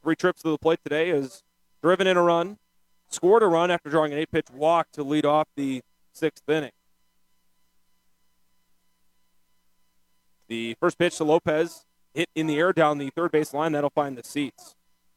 3 trips to the plate today, has driven in a run, scored a run after drawing an 8-pitch walk to lead off the 6th inning. The first pitch to Lopez hit in the air down the third base line. That'll find the seats.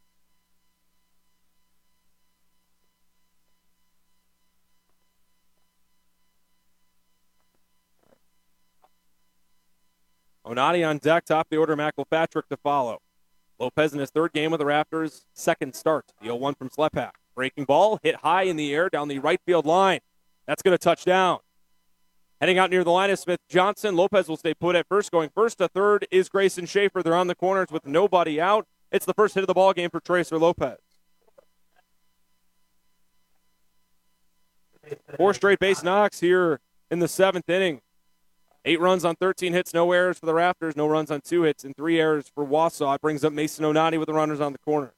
Onati on deck, top of the order, McElpatrick to follow. Lopez in his 3rd game with the Raptors, 2nd start. The 0-1 from Slepak. Breaking ball, hit high in the air down the right field line. That's going to touch down. Heading out near the line is Smith-Johnson. Lopez will stay put at first. Going first to third is Grayson Schaefer. They're on the corners with nobody out. It's the first hit of the ball game for Tracer Lopez. 4 straight base knocks here in the 7th inning. 8 runs on 13 hits, no errors for the Raptors, no runs on 2 hits, and 3 errors for Wausau. It brings up Mason Onati with the runners on the corner.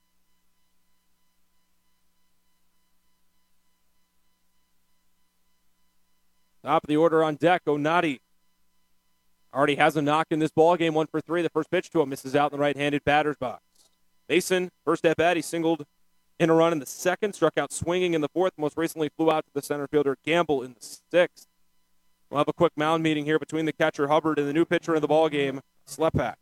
Top of the order on deck, Onati already has a knock in this ball game, 1 for 3. The first pitch to him misses out in the right-handed batter's box. Mason, first at bat, he singled in a run in the 2nd, struck out swinging in the 4th, most recently flew out to the center fielder Gamble in the 6th. We'll have a quick mound meeting here between the catcher Hubbard and the new pitcher in the ball game, Slepak.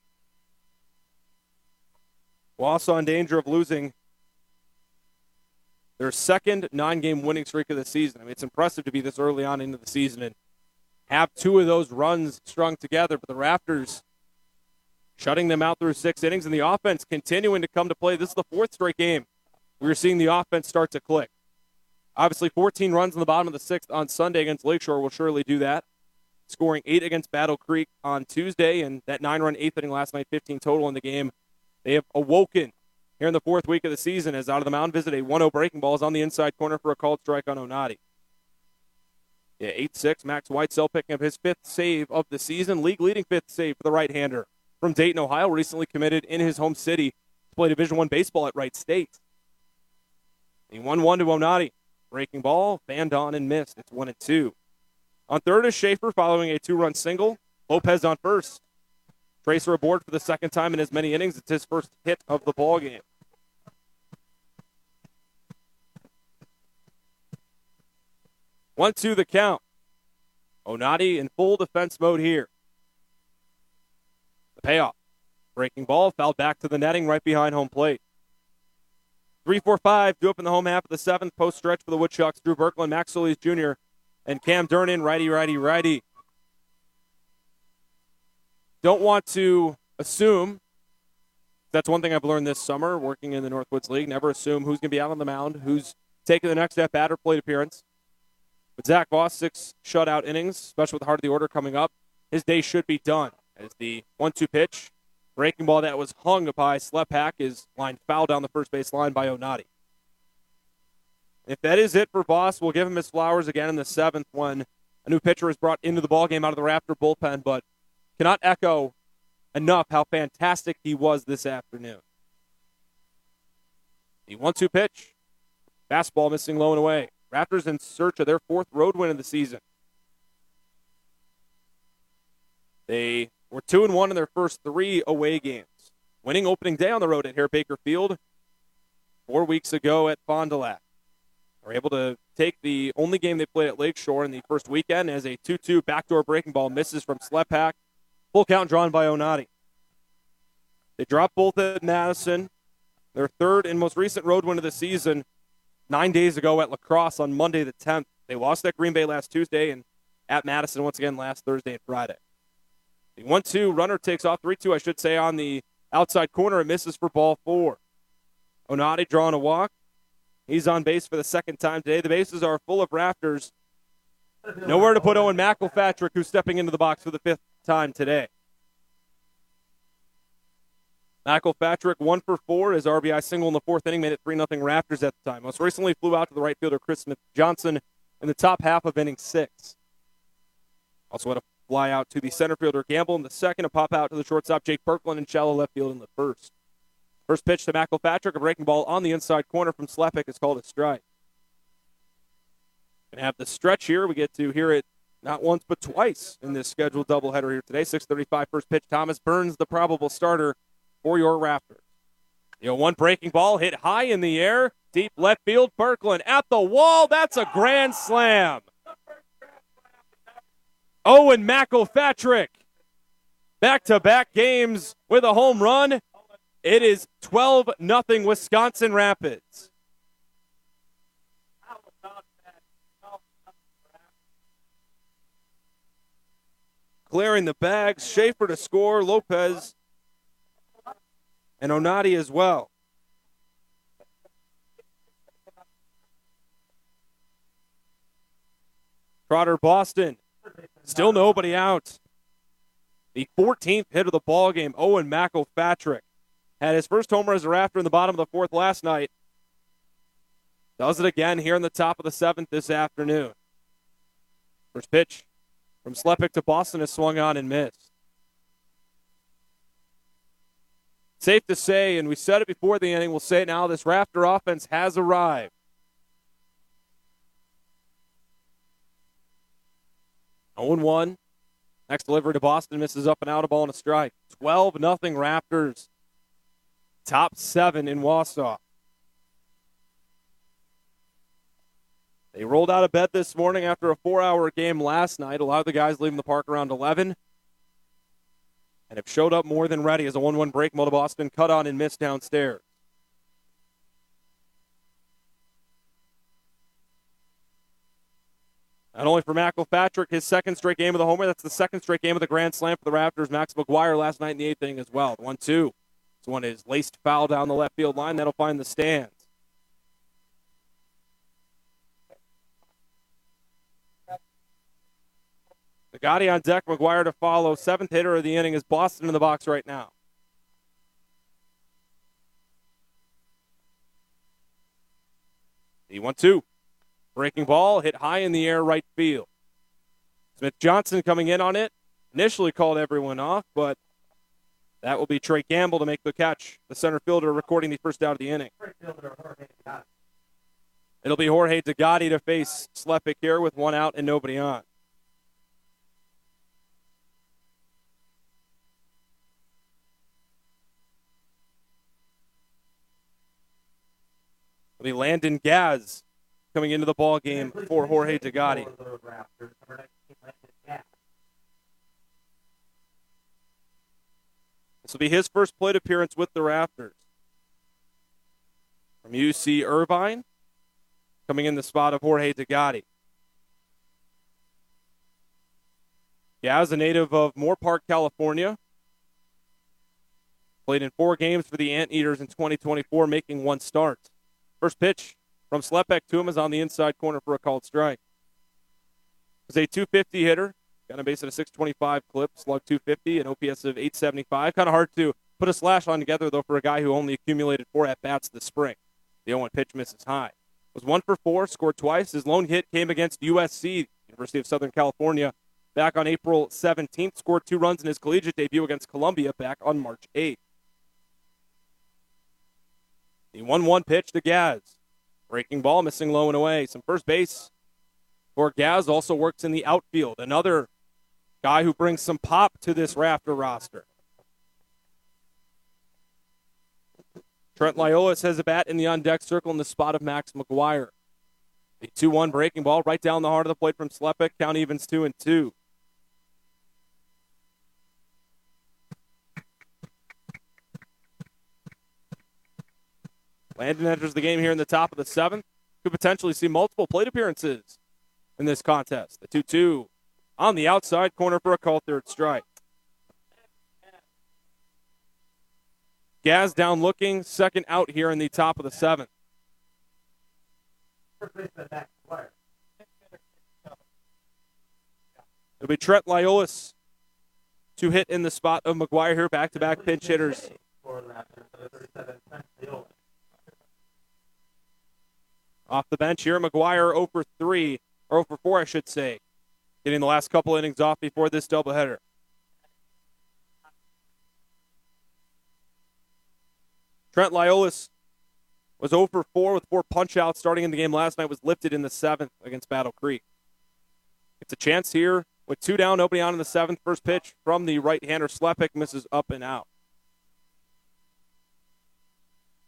Wausau in danger of losing their 2nd 9-game winning streak of the season. I mean, it's impressive to be this early on into the season and have 2 of those runs strung together, but the Raptors shutting them out through 6 innings, and the offense continuing to come to play. This is the 4th straight game we're seeing the offense start to click. Obviously, 14 runs in the bottom of the 6th on Sunday against Lakeshore will surely do that. Scoring 8 against Battle Creek on Tuesday, and that 9-run 8th inning last night, 15 total in the game. They have awoken here in the 4th week of the season as out of the mound visit, a 1-0 breaking ball is on the inside corner for a called strike on Onati. Yeah, 8-6, Max Whitesell picking up his 5th save of the season, league-leading 5th save for the right-hander from Dayton, Ohio, recently committed in his home city to play Division I baseball at Wright State. The 1-1 to Onati. Breaking ball, fanned on and missed. It's 1-2. On third is Schaefer following a 2-run single. Lopez on first. Tracer aboard for the 2nd time in as many innings. It's his first hit of the ball game. 1-2 the count. Onati in full defense mode here. The payoff. Breaking ball, fouled back to the netting right behind home plate. 3-4-5, due up in the home half of the 7th. Post stretch for the Woodchucks. Drew Berkland, Max Solis Jr., and Cam Durnin, righty. Don't want to assume. That's one thing I've learned this summer working in the Northwoods League. Never assume who's going to be out on the mound, who's taking the next at-bat or plate appearance. But Zach Voss, 6 shutout innings, especially with the heart of the order coming up. His day should be done as the 1-2 pitch. Breaking ball that was hung by Slepak is lined foul down the first base line by Onati. If that is it for Voss, we'll give him his flowers again in the 7th when a new pitcher is brought into the ballgame out of the Raptor bullpen, but cannot echo enough how fantastic he was this afternoon. The 1-2 pitch. Fastball missing low and away. Raptors in search of their 4th road win of the season. They were 2-1 in their first 3 away games. Winning opening day on the road at Hare Baker Field 4 weeks ago at Fond du Lac. They were able to take the only game they played at Lakeshore in the first weekend as a 2-2 backdoor breaking ball misses from Slepak. Full count drawn by Onati. They dropped both at Madison. Their 3rd and most recent road win of the season 9 days ago at La Crosse on Monday the 10th. They lost at Green Bay last Tuesday and at Madison once again last Thursday and Friday. The 1-2 runner takes off, 3-2 I should say, on the outside corner. It misses for ball 4. Onati drawing a walk. He's on base for the 2nd time today. The bases are full of Raptors. Nowhere to put Owen McElpatrick, who's stepping into the box for the 5th time today. McElpatrick 1 for 4. His RBI single in the 4th inning made it 3-0 Raptors at the time. Most recently flew out to the right fielder Chris Smith-Johnson in the top half of inning 6. Also had a fly out to the center fielder Gamble in the 2nd, a pop out to the shortstop Jake Berkland in shallow left field in the 1st. First pitch to McElpatrick, a breaking ball on the inside corner from Slepak is called a strike. Going to have the stretch here. We get to hear it not once but twice in this scheduled doubleheader here today. 6:35 first pitch. Thomas Burns, the probable starter for your Raptors. The 0-1 breaking ball hit high in the air, deep left field. Berkland at the wall. That's a grand slam. Owen McElpatrick, back-to-back games with a home run. It is 12-0 Wisconsin Rapids. Clearing the bags, Schaefer to score, Lopez and Onati as well. Trotter Boston, still nobody out. The 14th hit of the ball game, Owen McElpatrick had his first homer as a Rafter in the bottom of the fourth last night. Does it again here in the top of the seventh this afternoon. First pitch from Slepik to Boston is swung on and missed. Safe to say, and we said it before the inning, we'll say it now, this Rafter offense has arrived. 0-1. Next delivery to Boston misses up and out, a ball and a strike. 12-0 Raptors. Top 7 in Wausau. They rolled out of bed this morning after a 4-hour game last night. A lot of the guys leaving the park around 11. And have showed up more than ready as a 1-1 break. Mo to Boston, cut on and missed downstairs. Not only for McElpatrick, his second straight game of the homer, that's the second straight game of the grand slam for the Raptors. Max McGuire last night in the eighth inning as well. 1-2. This one is laced foul down the left field line. That'll find the stands. Gotti on deck, McGuire to follow. Seventh hitter of the inning is Boston in the box right now. The 1-2. Breaking ball, hit high in the air, right field. Smith Johnson coming in on it. Initially called everyone off, but that will be Trey Gamble to make the catch. The center fielder recording the first out of the inning. It'll be Jorge Degatti to face Slepik here with one out and nobody on. It'll be Landon Gaz coming into the ball game for Jorge Degatti. This will be his first plate appearance with the Raptors. From UC Irvine, coming in the spot of Jorge Degatti. Gaz, a native of Moore Park, California. Played in 4 games for the Anteaters in 2024, making 1 start. First pitch from Slepek to him is on the inside corner for a called strike. He's a 250 hitter. Got a base at a 625 clip, slug 250, an OPS of 875. Kind of hard to put a slash on together, though, for a guy who only accumulated 4 at-bats this spring. The 0-1 pitch misses high. Was 1 for 4, scored twice. His lone hit came against USC, University of Southern California, back on April 17th. Scored 2 runs in his collegiate debut against Columbia back on March 8th. The 1-1 pitch to Gaz. Breaking ball, missing low and away. Some first base for Gaz, also works in the outfield. Another guy who brings some pop to this Rafter roster. Trent Liolis has a bat in the on-deck circle in the spot of Max McGuire. The 2-1 breaking ball right down the heart of the plate from Slepik. Count evens 2-2. Landon enters the game here in the top of the 7th. Could potentially see multiple plate appearances in this contest. The 2-2 on the outside corner for a called third strike. Gaz down looking, second out here in the top of the 7th. It'll be Trent Liolis to hit in the spot of McGuire here, back-to-back pinch hitters. Off the bench here, McGuire 0 for 3, or 0 for 4, I should say. Getting the last couple innings off before this doubleheader. Trent Liolis was 0 for 4 with 4 punch-outs starting in the game last night, was lifted in the 7th against Battle Creek. It's a chance here with 2 down, nobody on in the 7th. First pitch from the right-hander, Slepik misses up and out.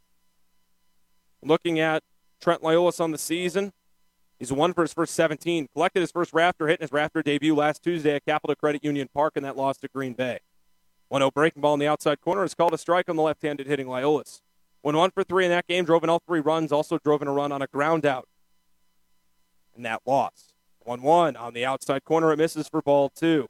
Looking at Trent Lyolis on the season, he's 1 for his first 17. Collected his first Raptor hit in his Raptor debut last Tuesday at Capital Credit Union Park in that loss to Green Bay. 1-0 breaking ball in the outside corner is called a strike on the left-handed hitting Lyolis. Went 1 for 3 in that game, drove in all 3 runs, also drove in a run on a ground out in that loss. 1-1 on the outside corner. It misses for ball 2.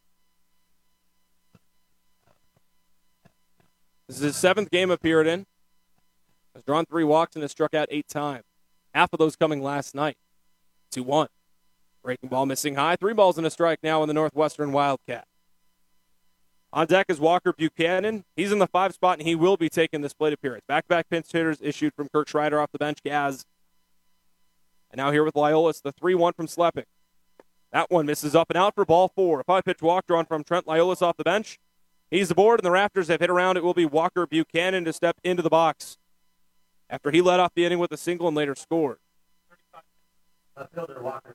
This is his 7th game appeared in. Has drawn 3 walks and has struck out 8 times. Half of those coming last night. 2-1. Breaking ball missing high. 3 balls and a strike now in the Northwestern Wildcat. On deck is Walker Buchanan. He's in the 5 spot, and he will be taking this plate appearance. Back-to-back pinch hitters issued from Kirk Schreider off the bench. Gaz. And now here with Lyolis, the 3-1 from Slepik. That one misses up and out for ball 4. A 5-pitch walk drawn from Trent Lyolis off the bench. He's aboard, and the Raptors have hit around. It will be Walker Buchanan to step into the box after he led off the inning with a single and later scored. Fielder Walker.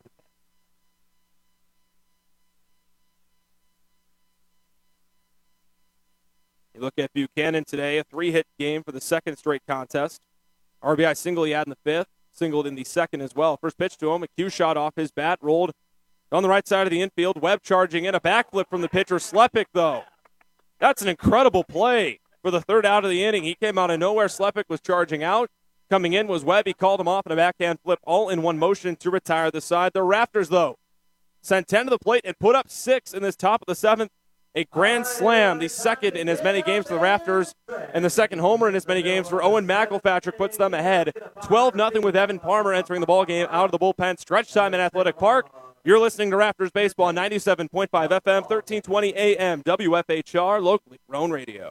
You look at Buchanan today, a 3-hit game for the 2nd straight contest. RBI single he had in the 5th, singled in the 2nd as well. First pitch to him, a cue shot off his bat, rolled on the right side of the infield. Webb charging in, a backflip from the pitcher. Slepik, though. That's an incredible play for the 3rd out of the inning. He came out of nowhere. Slepik was charging out. Coming in was Webb. He called him off in a backhand flip, all in one motion to retire the side. The Raptors, though, sent 10 to the plate and put up 6 in this top of the 7th. A grand slam, the 2nd in as many games for the Raptors, and the 2nd homer in as many games for Owen McElpatrick puts them ahead. 12-0 with Evan Parmer entering the ballgame out of the bullpen. Stretch time in Athletic Park. You're listening to Raptors Baseball on 97.5 FM, 1320 AM, WFHR, locally grown radio.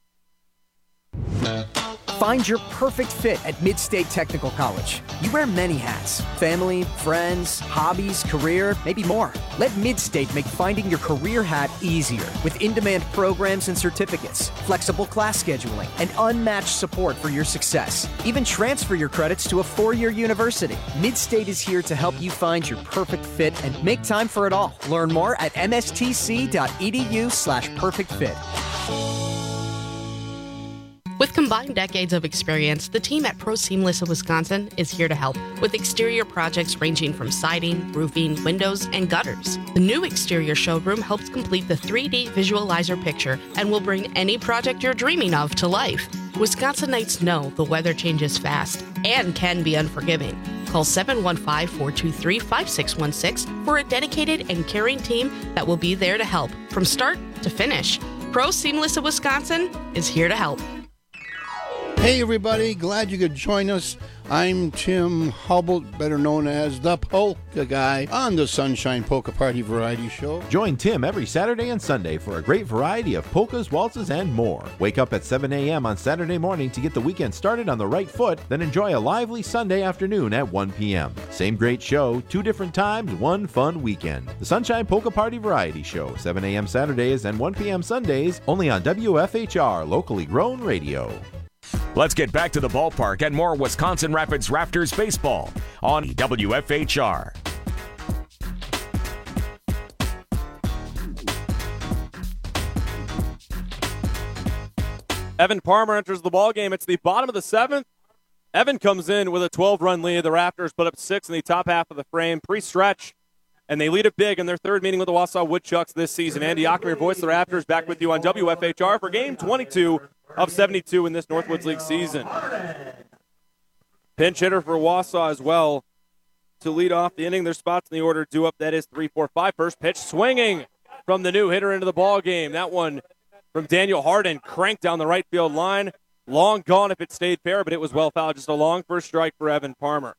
Find your perfect fit at Mid-State Technical College. You wear many hats: family, friends, hobbies, career, maybe more. Let Mid-State make finding your career hat easier with in-demand programs and certificates, flexible class scheduling, and unmatched support for your success. Even transfer your credits to a 4-year university. Mid-State is here to help you find your perfect fit and make time for it all. Learn more at mstc.edu/perfectfit. With combined decades of experience, the team at Pro Seamless of Wisconsin is here to help with exterior projects ranging from siding, roofing, windows, and gutters. The new exterior showroom helps complete the 3D visualizer picture and will bring any project you're dreaming of to life. Wisconsinites know the weather changes fast and can be unforgiving. Call 715-423-5616 for a dedicated and caring team that will be there to help from start to finish. Pro Seamless of Wisconsin is here to help. Hey everybody, glad you could join us. I'm Tim Hubble, better known as the Polka Guy, on the Sunshine Polka Party Variety Show. Join Tim every Saturday and Sunday for a great variety of polkas, waltzes, and more. Wake up at 7 a.m. on Saturday morning to get the weekend started on the right foot, then enjoy a lively Sunday afternoon at 1 p.m. Same great show, 2 different times, 1 fun weekend. The Sunshine Polka Party Variety Show, 7 a.m. Saturdays and 1 p.m. Sundays, only on WFHR, locally grown radio. Let's get back to the ballpark and more Wisconsin Rapids Raptors baseball on WFHR. Evan Parmer enters the ballgame. It's the bottom of the 7th. Evan comes in with a 12-run lead. The Raptors put up 6 in the top half of the frame, pre-stretch, and they lead it big in their 3rd meeting with the Wausau Woodchucks this season. Andy Ockmer, voice of the Raptors, back with you on WFHR for Game 22 of 72 in this Northwoods League season. Pinch hitter for Wausau as well to lead off the inning. Their spots in the order due up. That is 3-4-5. First pitch swinging from the new hitter into the ball game. That one from Daniel Harden cranked down the right field line. Long gone if it stayed fair, but it was well fouled. Just a long first strike for Evan Parmer.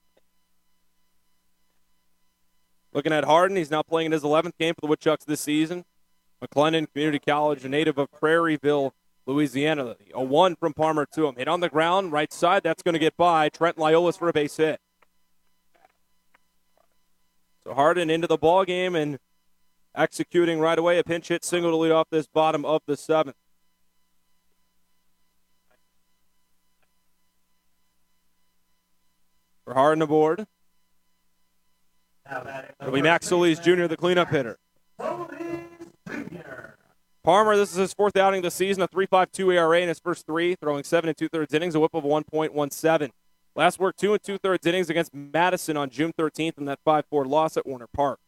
Looking at Harden, he's now playing in his 11th game for the Woodchucks this season. McLennan Community College, a native of Prairieville, Louisiana. A 1 from Parmer to him. Hit on the ground, right side. That's going to get by. Trent Lyolis for a base hit. So Harden into the ball game and executing right away. A pinch hit single to lead off this bottom of the 7th. For Harden aboard. It'll be Max Solis Jr., the cleanup hitter. Parmer, this is his 4th outing of the season, a 3.52 ERA in his first 3, throwing 7 2/3 innings, a whip of 1.17. Last worked 2 2/3 innings against Madison on June 13th in that 5-4 loss at Warner Park.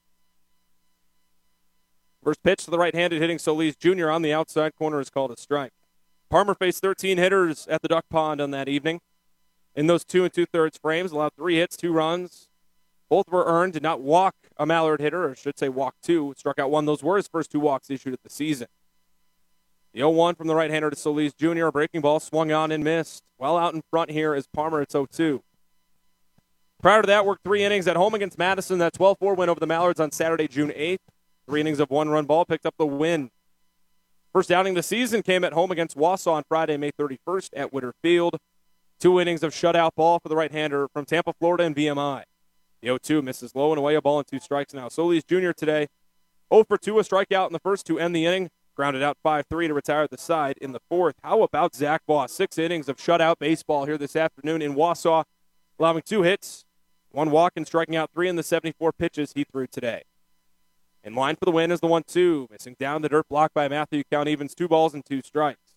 First pitch to the right-handed hitting Solis Jr. on the outside corner is called a strike. Parmer faced 13 hitters at the Duck Pond on that evening. In those 2 2/3 frames, allowed 3 hits, 2 runs. Both were earned, did not walk a Mallard hitter, or I should say walk 2. Struck out 1. Those were his first 2 walks issued at the season. The 0-1 from the right-hander to Solis Jr. A breaking ball swung on and missed. Well out in front here is Parmer. It's 0-2. Prior to that, worked 3 innings at home against Madison. That 12-4 win over the Mallards on Saturday, June 8th. 3 innings of 1-run ball, picked up the win. First outing of the season came at home against Wausau on Friday, May 31st at Witter Field. 2 innings of shutout ball for the right-hander from Tampa, Florida, and VMI. The 0-2 misses low and away, a ball and 2 strikes now. Solis Jr. today, 0 for 2, a strikeout in the first to end the inning. Grounded out 5-3 to retire the side in the 4th. How about Zach Voss? 6 innings of shutout baseball here this afternoon in Wausau, allowing 2 hits, 1 walk, and striking out 3 in the 74 pitches he threw today. In line for the win is the 1-2, missing down the dirt block by Matthew Count Evans, 2 balls and 2 strikes.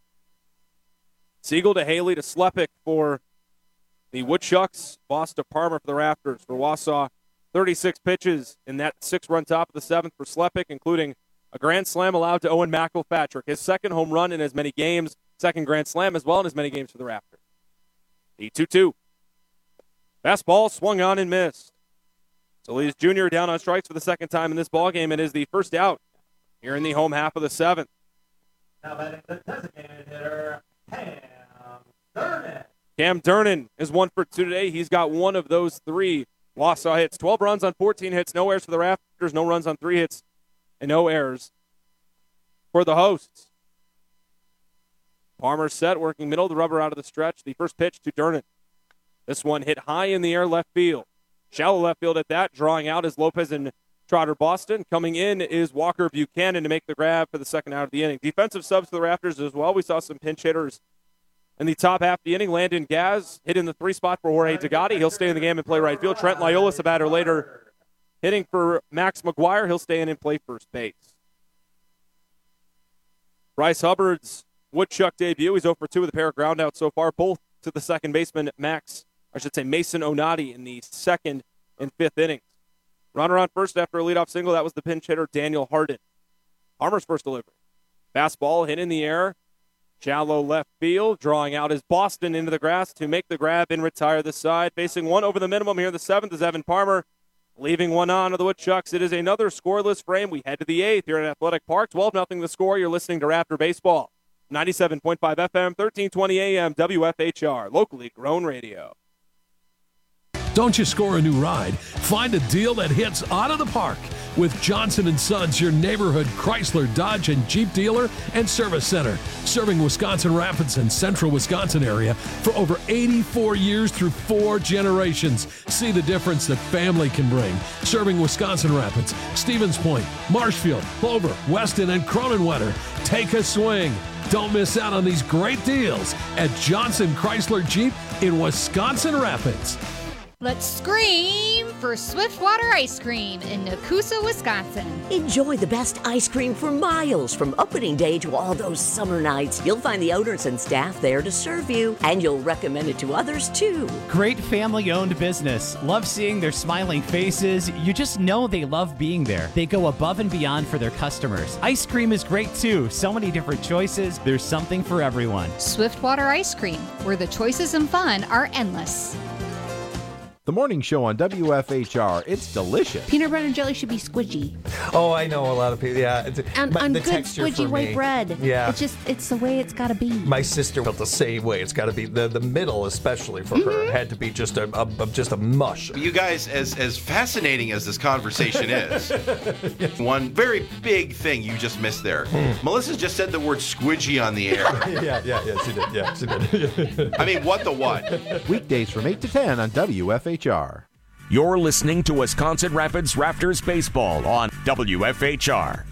Siegel to Haley to Slepik for the Woodchucks. Voss to Parmer for the Raptors. For Wausau, 36 pitches in that 6-run top of the 7th for Slepik, including a grand slam allowed to Owen McElpatrick. His 2nd home run in as many games, 2nd grand slam as well in as many games for the Raptors. The 2-2. Fastball swung on and missed. Solis Jr. down on strikes for the 2nd time in this ballgame. It is the first out here in the home half of the 7th. Now batting the designated hitter, Cam Durnan. Cam Durnan is 1 for 2 today. He's got 1 of those 3 Wausau hits. 12 runs on 14 hits, no errors for the Raptors, no runs on 3 hits, and no errors for the hosts. Parmer set, working middle, the rubber out of the stretch. The first pitch to Durnan. This one hit high in the air left field. Shallow left field at that. Drawing out is Lopez and Trotter Boston. Coming in is Walker Buchanan to make the grab for the 2nd out of the inning. Defensive subs for the Raptors as well. We saw some pinch hitters in the top half of the inning. Landon Gaz hit in the 3 spot for Jorge Tagati. He'll stay in the game and play right field. Trent Liolis, a batter later, hitting for Max McGuire. He'll stay in and play first base. Bryce Hubbard's Woodchuck debut. He's 0 for 2 with a pair of groundouts so far, both to the 2nd baseman, Mason Onati in the 2nd and 5th innings. Runner on first after a leadoff single. That was the pinch hitter, Daniel Harden. Parmer's first delivery. Fastball hit in the air. Shallow left field. Drawing out is Boston into the grass to make the grab and retire the side. Facing 1 over the minimum here in the 7th is Evan Parmer. Leaving 1 on to the Woodchucks. It is another scoreless frame. We head to the 8th here at Athletic Park. 12-0 the score. You're listening to Raptor Baseball. 97.5 FM, 1320 AM, WFHR. Locally grown radio. Don't you score a new ride? Find a deal that hits out of the park with Johnson & Sons, your neighborhood Chrysler, Dodge, and Jeep dealer and service center. Serving Wisconsin Rapids and central Wisconsin area for over 84 years through 4 generations. See the difference that family can bring. Serving Wisconsin Rapids, Stevens Point, Marshfield, Clover, Weston, and Cronenwetter. Take a swing. Don't miss out on these great deals at Johnson Chrysler Jeep in Wisconsin Rapids. Let's scream for Swiftwater Ice Cream in Nakusa, Wisconsin. Enjoy the best ice cream for miles from opening day to all those summer nights. You'll find the owners and staff there to serve you, and you'll recommend it to others too. Great family-owned business. Love seeing their smiling faces. You just know they love being there. They go above and beyond for their customers. Ice cream is great too. So many different choices. There's something for everyone. Swiftwater Ice Cream, where the choices and fun are endless. The morning show on WFHR. It's delicious. Peanut butter and jelly should be squidgy. Oh, I know a lot of people. Yeah, and the good texture squidgy white bread. Yeah, it's the way it's got to be. My sister felt the same way. It's got to be the middle, especially for her, had to be just a mush. You guys, as fascinating as this conversation is, one very big thing you just missed there. Melissa just said the word squidgy on the air. Yeah, she did. Yeah, she did. I mean, what the what? Weekdays from 8 to 10 on WFHR. You're listening to Wisconsin Rapids Raptors Baseball on WFHR.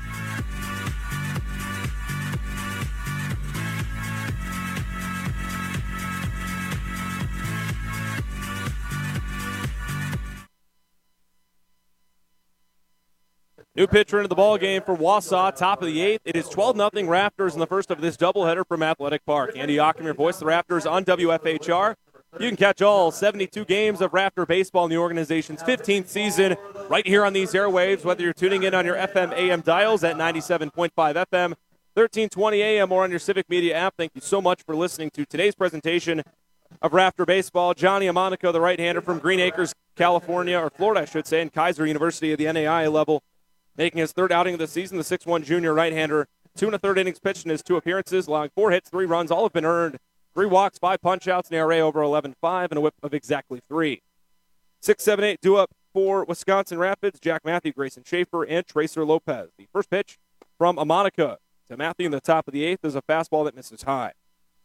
New pitcher into the ball game for Wausau, top of the 8th. It is 12-0 Raptors in the first of this doubleheader from Athletic Park. Andy Ockham, your voice, the Raptors on WFHR. You can catch all 72 games of Raptor baseball in the organization's 15th season right here on these airwaves, whether you're tuning in on your FM AM dials at 97.5 FM, 1320 AM, or on your Civic Media app. Thank you so much for listening to today's presentation of Raptor baseball. Johnny Amonico, the right-hander from Green Acres, California, or Florida, I should say, and Kaiser University at the NAIA level, making his third outing of the season. The 6'1 junior right-hander, 2 1/3 innings pitched in his 2 appearances, allowing 4 hits, 3 runs, all have been earned. 3 walks, 5 punch-outs, an ERA over 11.5, and a whip of exactly 3. 6-7-8 due up for Wisconsin Rapids, Jack Matthew, Grayson Schaefer, and Tracer Lopez. The first pitch from Amonica to Matthew in the top of the 8th is a fastball that misses high.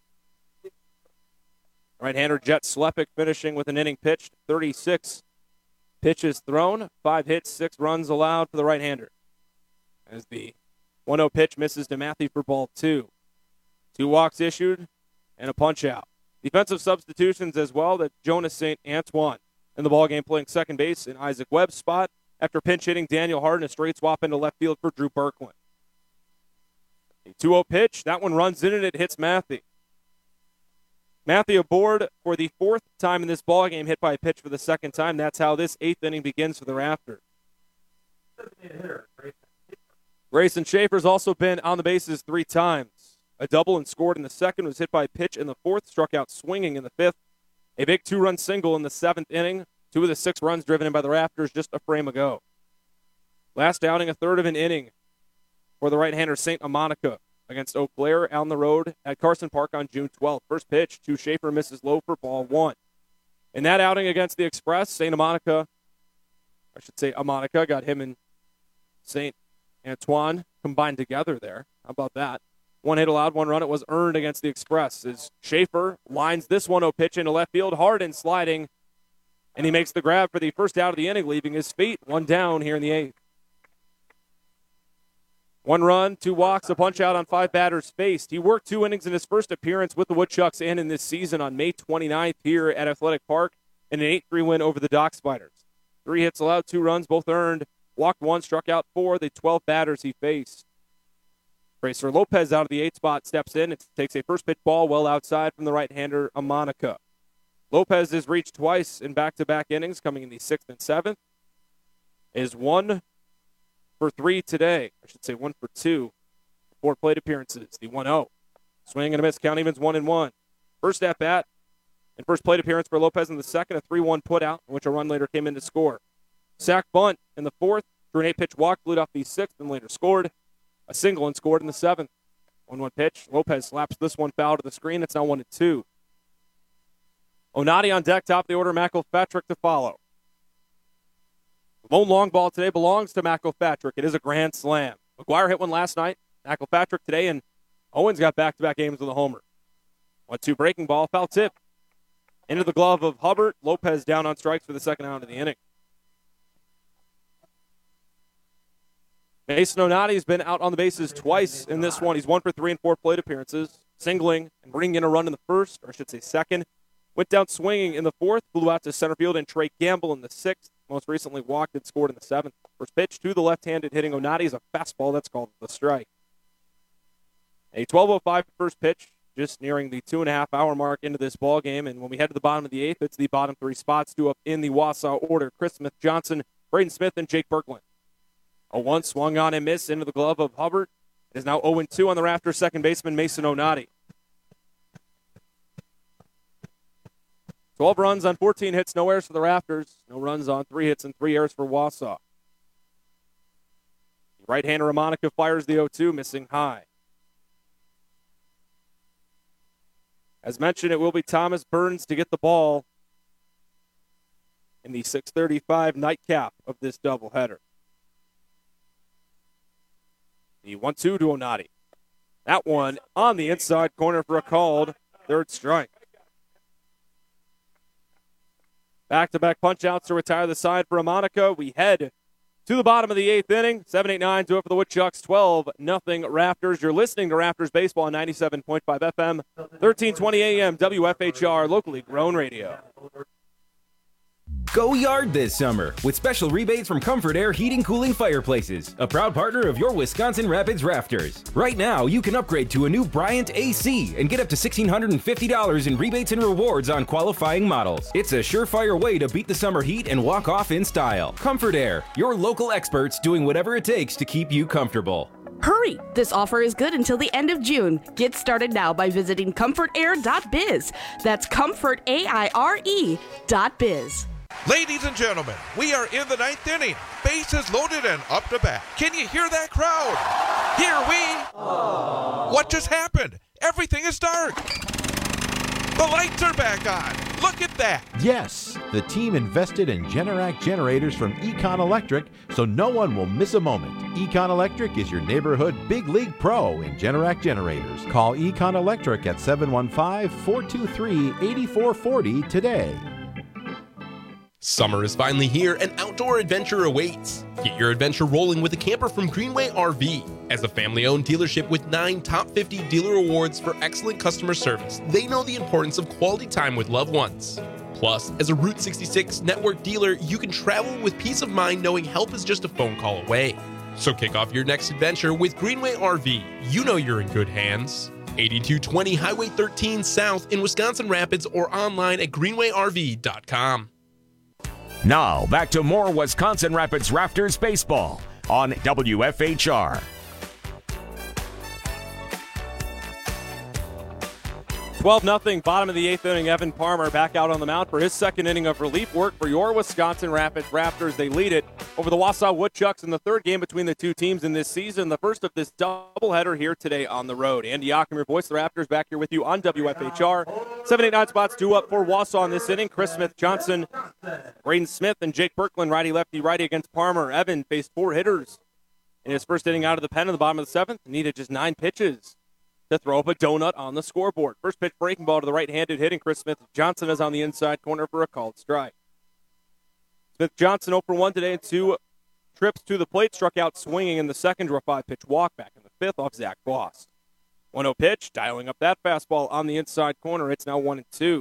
Right-hander Jet Slepik finishing with an inning pitched, 36 pitches thrown, 5 hits, 6 runs allowed for the right-hander. As the 1-0 pitch misses to Matthew for ball 2. 2 walks issued and a punch-out. Defensive substitutions as well, that Jonas St. Antoine in the ballgame playing second base in Isaac Webb's spot after pinch hitting Daniel Harden, a straight swap into left field for Drew Berkland. A 2-0 pitch, that one runs in and it hits Matthew. Matthew aboard for the 4th time in this ballgame, hit by a pitch for the 2nd time. That's how this 8th inning begins for the Raptors. Grayson Schaefer's also been on the bases 3 times. A double and scored in the 2nd, was hit by a pitch in the 4th, struck out swinging in the 5th. A big 2-run single in the 7th inning. 2 of the 6 runs driven in by the Raptors just a frame ago. Last outing, a third of an inning for the right-hander St. Amonica against Eau Claire on the road at Carson Park on June 12th. First pitch to Schaefer, misses low for ball 1. In that outing against the Express, St. Amonica, got him and St. Antoine combined together there. How about that? 1 hit allowed, 1 run. It was earned against the Express as Schaefer lines this 1-0 pitch into left field, hard and sliding, and he makes the grab for the first out of the inning, leaving his feet. 1 down here in the 8th. 1 run, 2 walks, a punch out on 5 batters faced. He worked 2 innings in his first appearance with the Woodchucks and in this season on May 29th here at Athletic Park in an 8-3 win over the Dock Spiders. 3 hits allowed, 2 runs, both earned. Walked 1, struck out 4, the 12 batters he faced. Tracer Lopez out of the 8th spot steps in. It takes a first pitch ball well outside from the right-hander Amonica. Lopez has reached twice in back-to-back innings, coming in the 6th and 7th. Is 1 for 3 today. I should say 1 for 2. 4 plate appearances. The 1-0. Swing and a miss. Count evens 1-1. First at bat and first plate appearance for Lopez in the 2nd. A 3-1 put out, in which a run later came in to score. Sack bunt in the 4th. Drew an 8-pitch walk, lead off the 6th, and later scored. A single and scored in the 7th. 1-1 pitch. Lopez slaps this one foul to the screen. It's now 1-2. Onati on deck, top of the order. McElpatrick to follow. The lone long ball today belongs to McElpatrick. It is a grand slam. McGuire hit one last night. McElpatrick today, and Owens got back-to-back games with a homer. 1-2 breaking ball, foul tip. Into the glove of Hubbard. Lopez down on strikes for the 2nd out of the inning. Mason Onati's been out on the bases twice in this one. He's 1 for 3 in 4 plate appearances, singling and bringing in a run in the 1st, or I should say 2nd. Went down swinging in the 4th, flew out to center field, and Trey Gamble in the 6th. Most recently walked and scored in the 7th. First pitch to the left-handed hitting Onati is a fastball. That's called the strike. A 12:05 first pitch, just nearing the 2.5-hour mark into this ball game. And when we head to the bottom of the 8th, it's the bottom 3 spots due up in the Wausau order. Chris Smith-Johnson, Braden Smith, and Jake Berkland. A 1 swung on and missed into the glove of Hubbard. It is now 0-2 on the Raptors second baseman Mason Onati. 12 runs on 14 hits, no errors for the Raptors. No runs on 3 hits and 3 errors for Wausau. Right-hander Amonica fires the 0-2, missing high. As mentioned, it will be Thomas Burns to get the ball in the 6:35 nightcap of this doubleheader. The 1-2 to Onati. That one on the inside corner for a called 3rd strike. Back-to-back punch-outs to retire the side for Amonica. We head to the bottom of the 8th inning. 7-8-9 do it for the Woodchucks. 12-0 Raptors. You're listening to Raptors Baseball on 97.5 FM, 1320 AM, WFHR, locally grown radio. Go yard this summer with special rebates from Comfort Air Heating Cooling Fireplaces, a proud partner of your Wisconsin Rapids Rafters. Right now, you can upgrade to a new Bryant AC and get up to $1,650 in rebates and rewards on qualifying models. It's a surefire way to beat the summer heat and walk off in style. Comfort Air, your local experts doing whatever it takes to keep you comfortable. Hurry! This offer is good until the end of June. Get started now by visiting comfortair.biz. That's comfortaire.biz. Ladies and gentlemen, we are in the 9th inning. Bases loaded and up to bat. Can you hear that crowd? Here we... What just happened? Everything is dark. The lights are back on. Look at that. Yes, the team invested in Generac generators from Econ Electric, so no one will miss a moment. Econ Electric is your neighborhood big league pro in Generac generators. Call Econ Electric at 715-423-8440 today. Summer is finally here and outdoor adventure awaits. Get your adventure rolling with a camper from Greenway RV. As a family-owned dealership with 9 top 50 dealer awards for excellent customer service, they know the importance of quality time with loved ones. Plus, as a Route 66 network dealer, you can travel with peace of mind knowing help is just a phone call away. So kick off your next adventure with Greenway RV. You know you're in good hands. 8220 Highway 13 South in Wisconsin Rapids or online at greenwayrv.com. Now, back to more Wisconsin Rapids Rafters baseball on WFHR. 12-0, bottom of the 8th inning. Evan Parmer back out on the mound for his second inning of relief work for your Wisconsin Rapids Raptors. They lead it over the Wausau Woodchucks in the third game between the two teams in this season, the first of this doubleheader here today on the road. Andy Yochem, your voice, the Raptors, back here with you on WFHR. 7, 8, 9 spots due up for Wausau in this inning. Chris Smith-Johnson, Braden Smith, and Jake Birkland, righty against Parmer. Evan faced 4 hitters in his first inning out of the pen in the bottom of the 7th. Needed just 9 pitches to throw up a donut on the scoreboard. First pitch breaking ball to the right-handed hitting Chris Smith-Johnson is on the inside corner for a called strike. Smith-Johnson 0 for 1 today and 2 trips to the plate. Struck out swinging in the second, drew a 5-pitch walk back in the 5th off Zach Voss. 1-0 pitch, dialing up that fastball on the inside corner. It's now 1-2.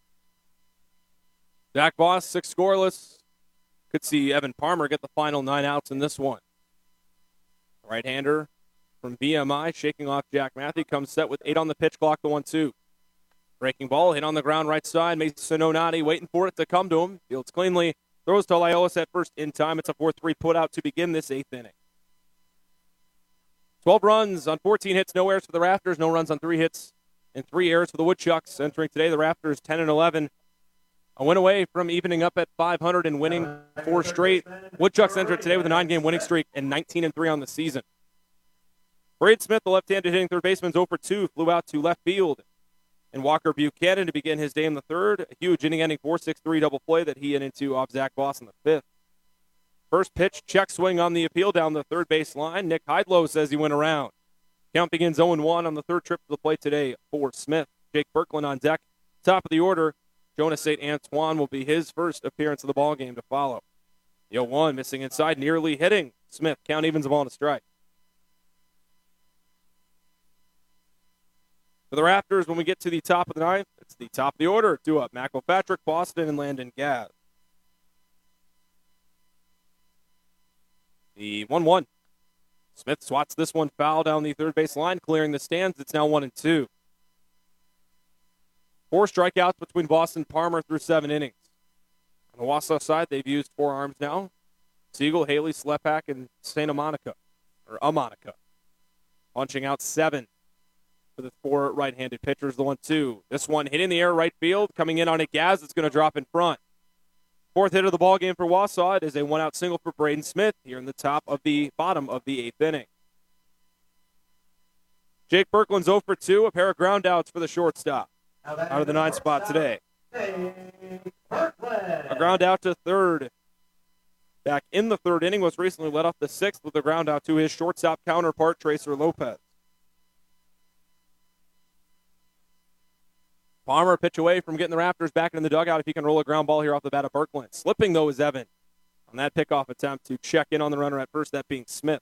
Zach Voss, 6 scoreless. Could see Evan Parmer get the final 9 outs in this one. Right-hander from BMI, shaking off Jack Matthew, comes set with 8 on the pitch clock, the 1-2. Breaking ball, hit on the ground right side. Mason Onati waiting for it to come to him. Fields cleanly, throws to Liolis at first in time. It's a 4-3 put out to begin this 8th inning. 12 runs on 14 hits, no errors for the Raptors, no runs on 3 hits and 3 errors for the Woodchucks. Entering today, the Raptors 10-11. A win away from evening up at 500 and winning 4 straight. Woodchucks entered today with a 9-game winning streak and 19-3 on the season. Braden Smith, the left-handed hitting third baseman, 0 for 2, flew out to left field. And Walker Buchanan to begin his day in the third. A huge inning-ending 4-6-3 double play that he hit into off Zach Voss in the 5th. First pitch, check swing on the appeal down the third base line. Nick Heidlow says he went around. Count begins 0-1 on the third trip to the plate today for Smith. Jake Birkland on deck. Top of the order, Jonas St. Antoine will be his first appearance of the ballgame to follow. The 0-1 missing inside, nearly hitting Smith. Count evens a ball and a strike. For the Raptors, when we get to the top of the 9th, it's the top of the order. 2 up, Matt Kilpatrick, Boston, and Landon Gadd. The 1-1. Smith swats this one foul down the third base line, clearing the stands. It's now 1-2. 4 strikeouts between Voss and Parmer through 7 innings. On the Wausau side, they've used 4 arms now. Siegel, Haley, Slepak, and Santa Monica, or Monica. Punching out 7. For the 4 right-handed pitchers, the 1-2. This one hitting the air right field, coming in on a Gaz. It's going to drop in front. 4th hit of the ball game for Wausau. It is a 1-out single for Braden Smith here in the bottom of the 8th inning. Jake Birkland's 0 for 2, a pair of ground outs for the shortstop out of the 9th spot today. A ground out to third. Back in the 3rd inning, was recently led off the 6th with a ground out to his shortstop counterpart, Tracer Lopez. Parmer pitch away from getting the Raptors back in the dugout if he can roll a ground ball here off the bat of Birkland. Slipping, though, is Evan on that pickoff attempt to check in on the runner at first, that being Smith.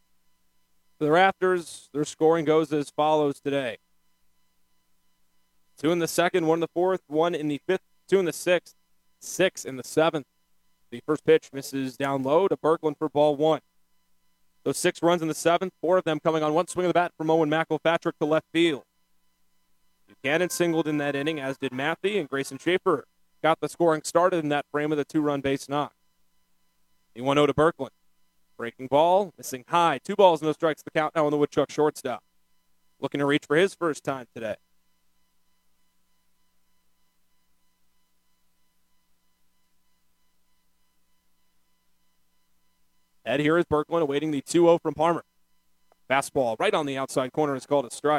For the Raptors, their scoring goes as follows today. 2 in the second, 1 in the fourth, 1 in the fifth, 2 in the sixth, 6 in the seventh. The first pitch misses down low to Berkland for ball 1. Those 6 runs in the seventh, 4 of them coming on one swing of the bat from Owen McElpatrick to left field. Buchanan singled in that inning, as did Matthew, and Grayson Schaefer got the scoring started in that frame with a 2-run base knock. The 1-0 to Berkland. Breaking ball, missing high. 2 balls, no strikes, the count now on the Woodchuck shortstop. Looking to reach for his first time today. And here is Berkland awaiting the 2-0 from Palmer. Fastball right on the outside corner is called a strike.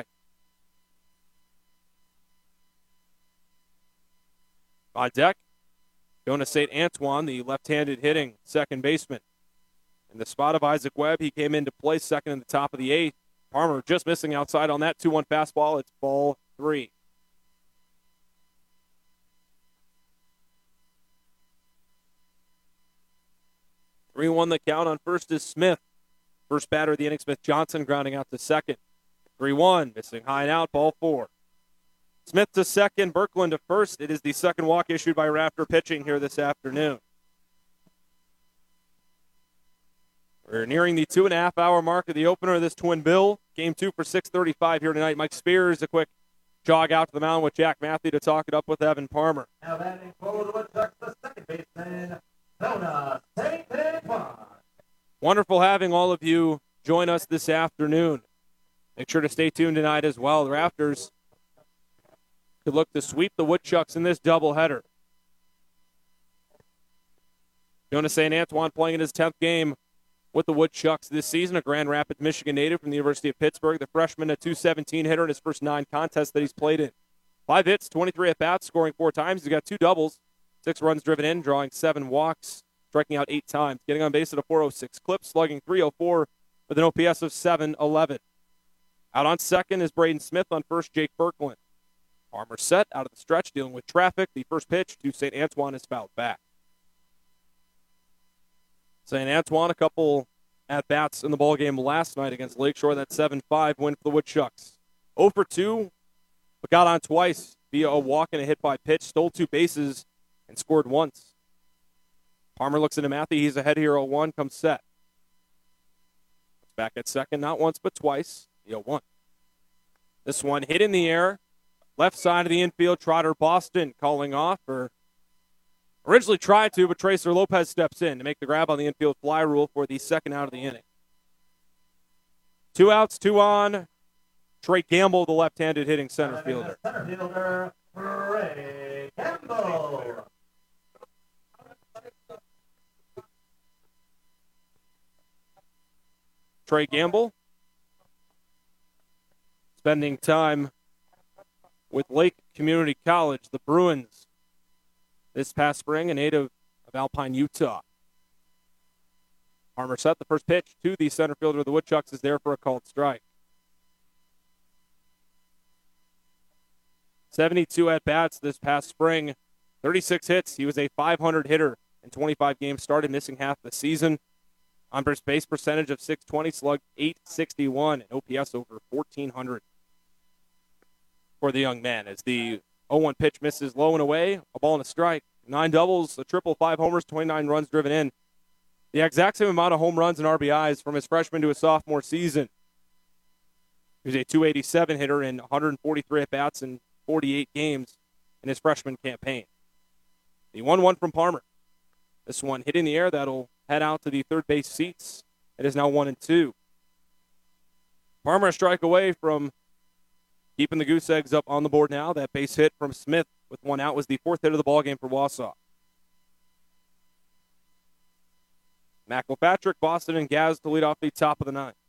On deck, Jonas St. Antoine, the left-handed hitting second baseman. In the spot of Isaac Webb, he came into play second in the top of the 8th. Palmer just missing outside on that 2-1 fastball. It's ball 3. Three 3-1 the count. On first is Smith. First batter of the inning, Smith Johnson, grounding out to second. 3-1, missing high and out, ball 4. Smith to second, Berkland to first. It is the second walk issued by Rafter pitching here this afternoon. We're nearing the 2.5-hour mark of the opener of this twin bill. Game 2 for 6:35 here tonight. Mike Spears, a quick jog out to the mound with Jack Matthew to talk it up with Evan Palmer. Now batting for the Woodchucks, the second baseman, Jonas St. Antoine. Wonderful having all of you join us this afternoon. Make sure to stay tuned tonight as well. The Rafters could look to sweep the Woodchucks in this doubleheader. Jonas St. Antoine playing in his 10th game with the Woodchucks this season, a Grand Rapids, Michigan native from the University of Pittsburgh. The freshman, a .217 hitter in his first 9 contests that he's played in. 5 hits, 23 at-bats, scoring 4 times. He's got 2 doubles, 6 runs driven in, drawing 7 walks, striking out 8 times, getting on base at a .406 clip, slugging .304 with an OPS of .711. Out on second is Braden Smith, on first Jake Berkland. Palmer set out of the stretch, dealing with traffic. The first pitch to St. Antoine is fouled back. St. Antoine, a couple at-bats in the ballgame last night against Lakeshore. That 7-5 win for the Woodchucks. 0 for 2, but got on twice via a walk and a hit by pitch, stole 2 bases, and scored once. Palmer looks into Matthew. He's ahead here, 0-1, comes set. Back at second, not once but twice, the 0-1. This one hit in the air. Left side of the infield, Trotter Boston calling off, or originally tried to, but Tracer Lopez steps in to make the grab on the infield fly rule for the second out of the inning. 2 outs, 2 on. Trey Gamble, the left-handed hitting center fielder. Center fielder, Trey Gamble. Trey Gamble spending time with Lake Community College, the Bruins, this past spring, a native of Alpine, Utah. Palmer set the first pitch to the center fielder of the Woodchucks, is there for a called strike. 72 at-bats this past spring, 36 hits. He was a .500 hitter in 25 games, started missing half the season. On first base percentage of .620, slugged .861, and OPS over 1,400 for the young man. As the 0-1 pitch misses low and away, a ball and a strike. 9 doubles, a triple, 5 homers, 29 runs driven in. The exact same amount of home runs and RBIs from his freshman to his sophomore season. He was a .287 hitter in 143 at-bats in 48 games in his freshman campaign. The 1-1 from Palmer. This one hit in the air. That'll head out to the third base seats. It is now 1-2. Palmer a strike away from keeping the Goose Eggs up on the board now. That base hit from Smith with 1 out was the 4th hit of the ballgame for Wausau. McElpatrick, Boston, and Gaz to lead off the top of the 9th.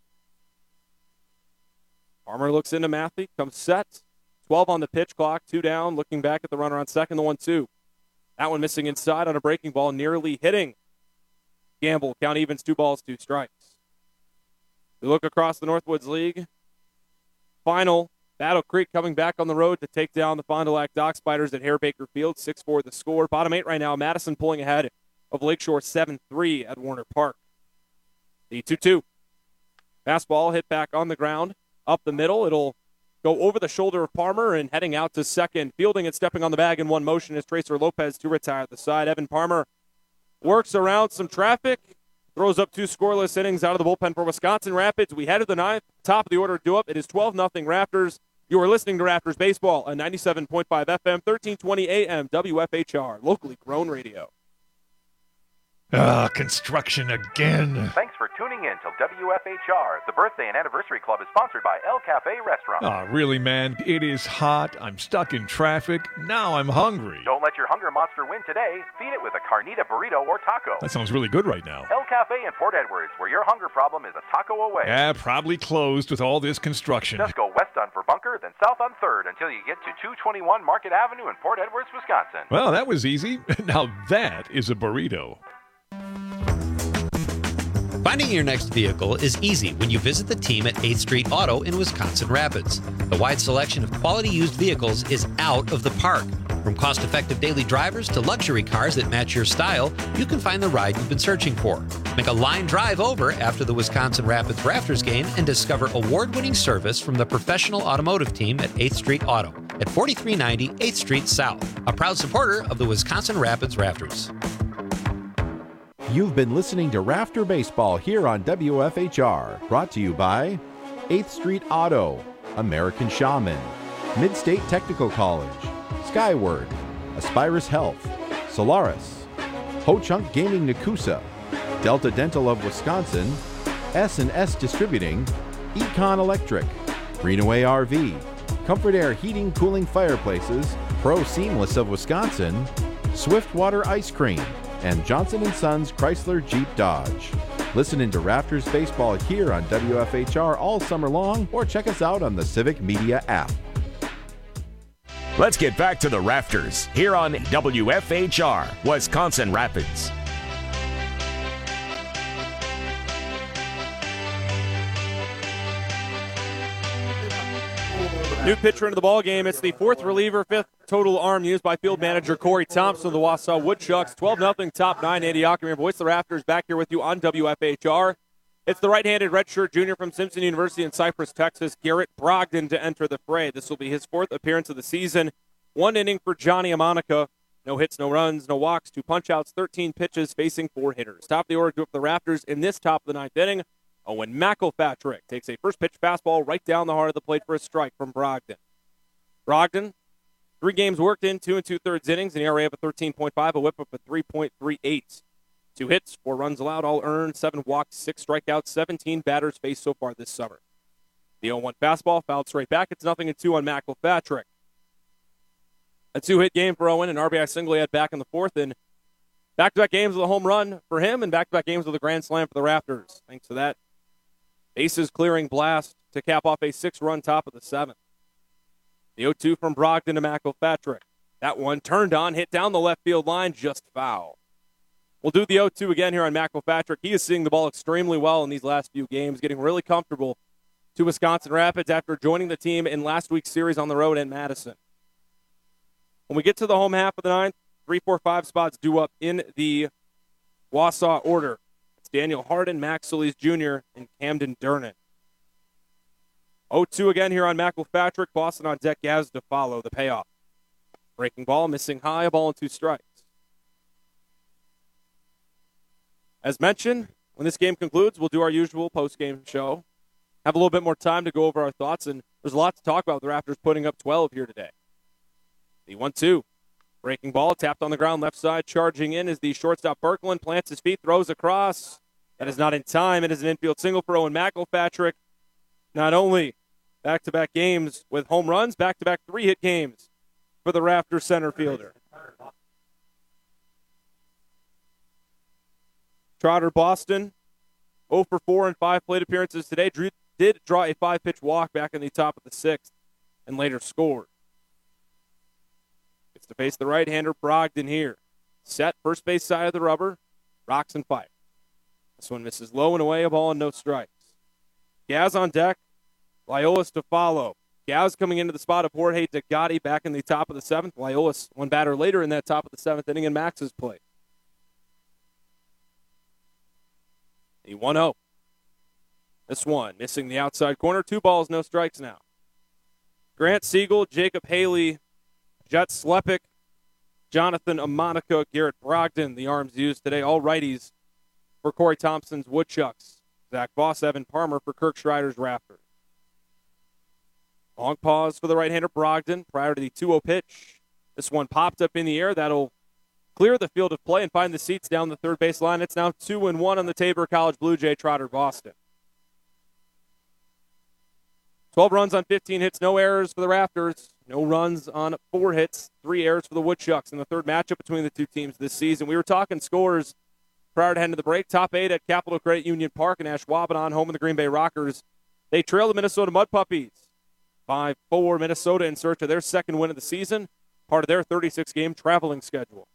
Palmer looks into Matthew, comes set. 12 on the pitch clock, 2 down, looking back at the runner on second, the 1-2. That one missing inside on a breaking ball, nearly hitting Gamble. Count evens, 2 balls, 2 strikes. We look across the Northwoods League. Final, Battle Creek coming back on the road to take down the Fond du Lac Dock Spiders at Hare Baker Field. 6-4 the score. Bottom 8 right now. Madison pulling ahead of Lakeshore 7-3 at Warner Park. The 2-2. Fastball hit back on the ground. Up the middle. It'll go over the shoulder of Palmer and heading out to second. Fielding and stepping on the bag in one motion is Tracer Lopez to retire at the side. Evan Palmer works around some traffic, throws up 2 scoreless innings out of the bullpen for Wisconsin Rapids. We head to the 9th, top of the order due up. It is 12-0 Raptors. You are listening to Raptors Baseball on 97.5 FM, 1320 AM, WFHR, locally grown radio. Construction again. Thanks for tuning in to WFHR. The Birthday and Anniversary Club is sponsored by El Cafe Restaurant. Really, man? It is hot. I'm stuck in traffic. Now I'm hungry. Don't let your hunger monster win today. Feed it with a carnita burrito or taco. That sounds really good right now. El Cafe in Port Edwards, where your hunger problem is a taco away. Yeah, probably closed with all this construction. Just go west on Bunker, then south on 3rd until you get to 221 Market Avenue in Port Edwards, Wisconsin. Well, that was easy. Now that is a burrito. Finding your next vehicle is easy when you visit the team at 8th Street Auto in Wisconsin Rapids. The wide selection of quality used vehicles is out of the park. From cost-effective daily drivers to luxury cars that match your style, you can find the ride you've been searching for. Make a line drive over after the Wisconsin Rapids Rafters game and discover award-winning service from the professional automotive team at 8th Street Auto at 4390 8th Street South, a proud supporter of the Wisconsin Rapids Rafters. You've been listening to Rafter Baseball here on WFHR, brought to you by 8th Street Auto, American Shaman, Midstate Technical College, Skyward, Aspirus Health, Solaris, Ho-Chunk Gaming Nakusa, Delta Dental of Wisconsin, S&S Distributing, Econ Electric, Greenaway RV, Comfort Air Heating Cooling Fireplaces, Pro Seamless of Wisconsin, Swiftwater Ice Cream, and Johnson & Sons Chrysler Jeep Dodge. Listen into Raptors Baseball here on WFHR all summer long, or check us out on the Civic Media app. Let's get back to the Rafters here on WFHR, Wisconsin Rapids. New pitcher into the ball game. It's the 4th reliever, 5th total arm used by field manager Corey Thompson of the Wausau Woodchucks. 12-0 top 9. Andy Ackerman, voice of the Raptors, back here with you on WFHR. It's the right-handed redshirt junior from Simpson University in Cypress, Texas, Garrett Brogdon, to enter the fray. This will be his 4th appearance of the season. 1 inning for Johnny Amonica. No hits, no runs, no walks, 2 punch-outs, 13 pitches, facing 4 hitters. Top of the order to up the Raptors in this top of the 9th inning. Owen McElpatrick takes a first pitch fastball right down the heart of the plate for a strike from Brogdon. Brogdon, 3 games worked in, 2 2/3 innings, an ERA of a 13.5, a whip of a 3.38. 2 hits, 4 runs allowed, all earned, 7 walks, 6 strikeouts, 17 batters faced so far this summer. The 0-1 fastball fouled straight back. It's 0-2 on McElpatrick. A 2-hit game for Owen, an RBI single he had back in the 4th, and back-to-back games with a home run for him, and back-to-back games with a grand slam for the Raptors. Thanks to that bases clearing blast to cap off a 6-run top of the 7th. The 0-2 from Brogdon to McElpatrick. That one turned on, hit down the left field line, just foul. We'll do the 0-2 again here on McElpatrick. He is seeing the ball extremely well in these last few games, getting really comfortable to Wisconsin Rapids after joining the team in last week's series on the road in Madison. When we get to the home half of the 9th, 3, 4, 5 spots due up in the Wausau order. Daniel Hardin, Max Solis Jr., and Camden Durnan. 0-2 again here on McElpatrick. Boston on deck, Gaz to follow the payoff. Breaking ball, missing high, a ball and 2 strikes. As mentioned, when this game concludes, we'll do our usual post-game show. Have a little bit more time to go over our thoughts, and there's a lot to talk about with the Raptors putting up 12 here today. The 1-2. Breaking ball, tapped on the ground, left side, charging in is the shortstop Berkland, plants his feet, throws across. That is not in time. It is an infield single for Owen McElpatrick. Not only back-to-back games with home runs, back-to-back 3-hit games for the Raptors center fielder. Trotter Boston, 0 for 4 in 5 plate appearances today. Did draw a 5-pitch walk back in the top of the 6th and later scored. Gets to face the right-hander Brogdon here. Set, first base side of the rubber, rocks and fire. This one misses low and away, a ball and no strikes. Gaz on deck, Lyolis to follow. Gaz coming into the spot of Jorge Degatti back in the top of the 7th. Lyolis, one batter later in that top of the 7th inning in Max's plate. The 1-0. This one missing the outside corner. 2 balls, no strikes now. Grant Siegel, Jacob Haley, Jet Slepik, Jonathan Amonica, Garrett Brogdon, the arms used today. All righties for Corey Thompson's Woodchucks. Zach Voss, Evan Palmer for Kirk Schreider's Raptors. Long pause for the right-hander Brogdon prior to the 2-0 pitch. This one popped up in the air. That'll clear the field of play and find the seats down the third base line. It's now 2-1 on the Tabor College Blue Jay Trotter Boston. 12 runs on 15 hits, no errors for the Raptors. No runs on 4 hits, 3 errors for the Woodchucks in the third matchup between the two teams this season. We were talking scores prior to heading to the break. Top 8 at Capital Credit Union Park in Ashwaubenon, home of the Green Bay Rockers. They trail the Minnesota Mud Puppies 5-4. Minnesota in search of their second win of the season, part of their 36-game traveling schedule.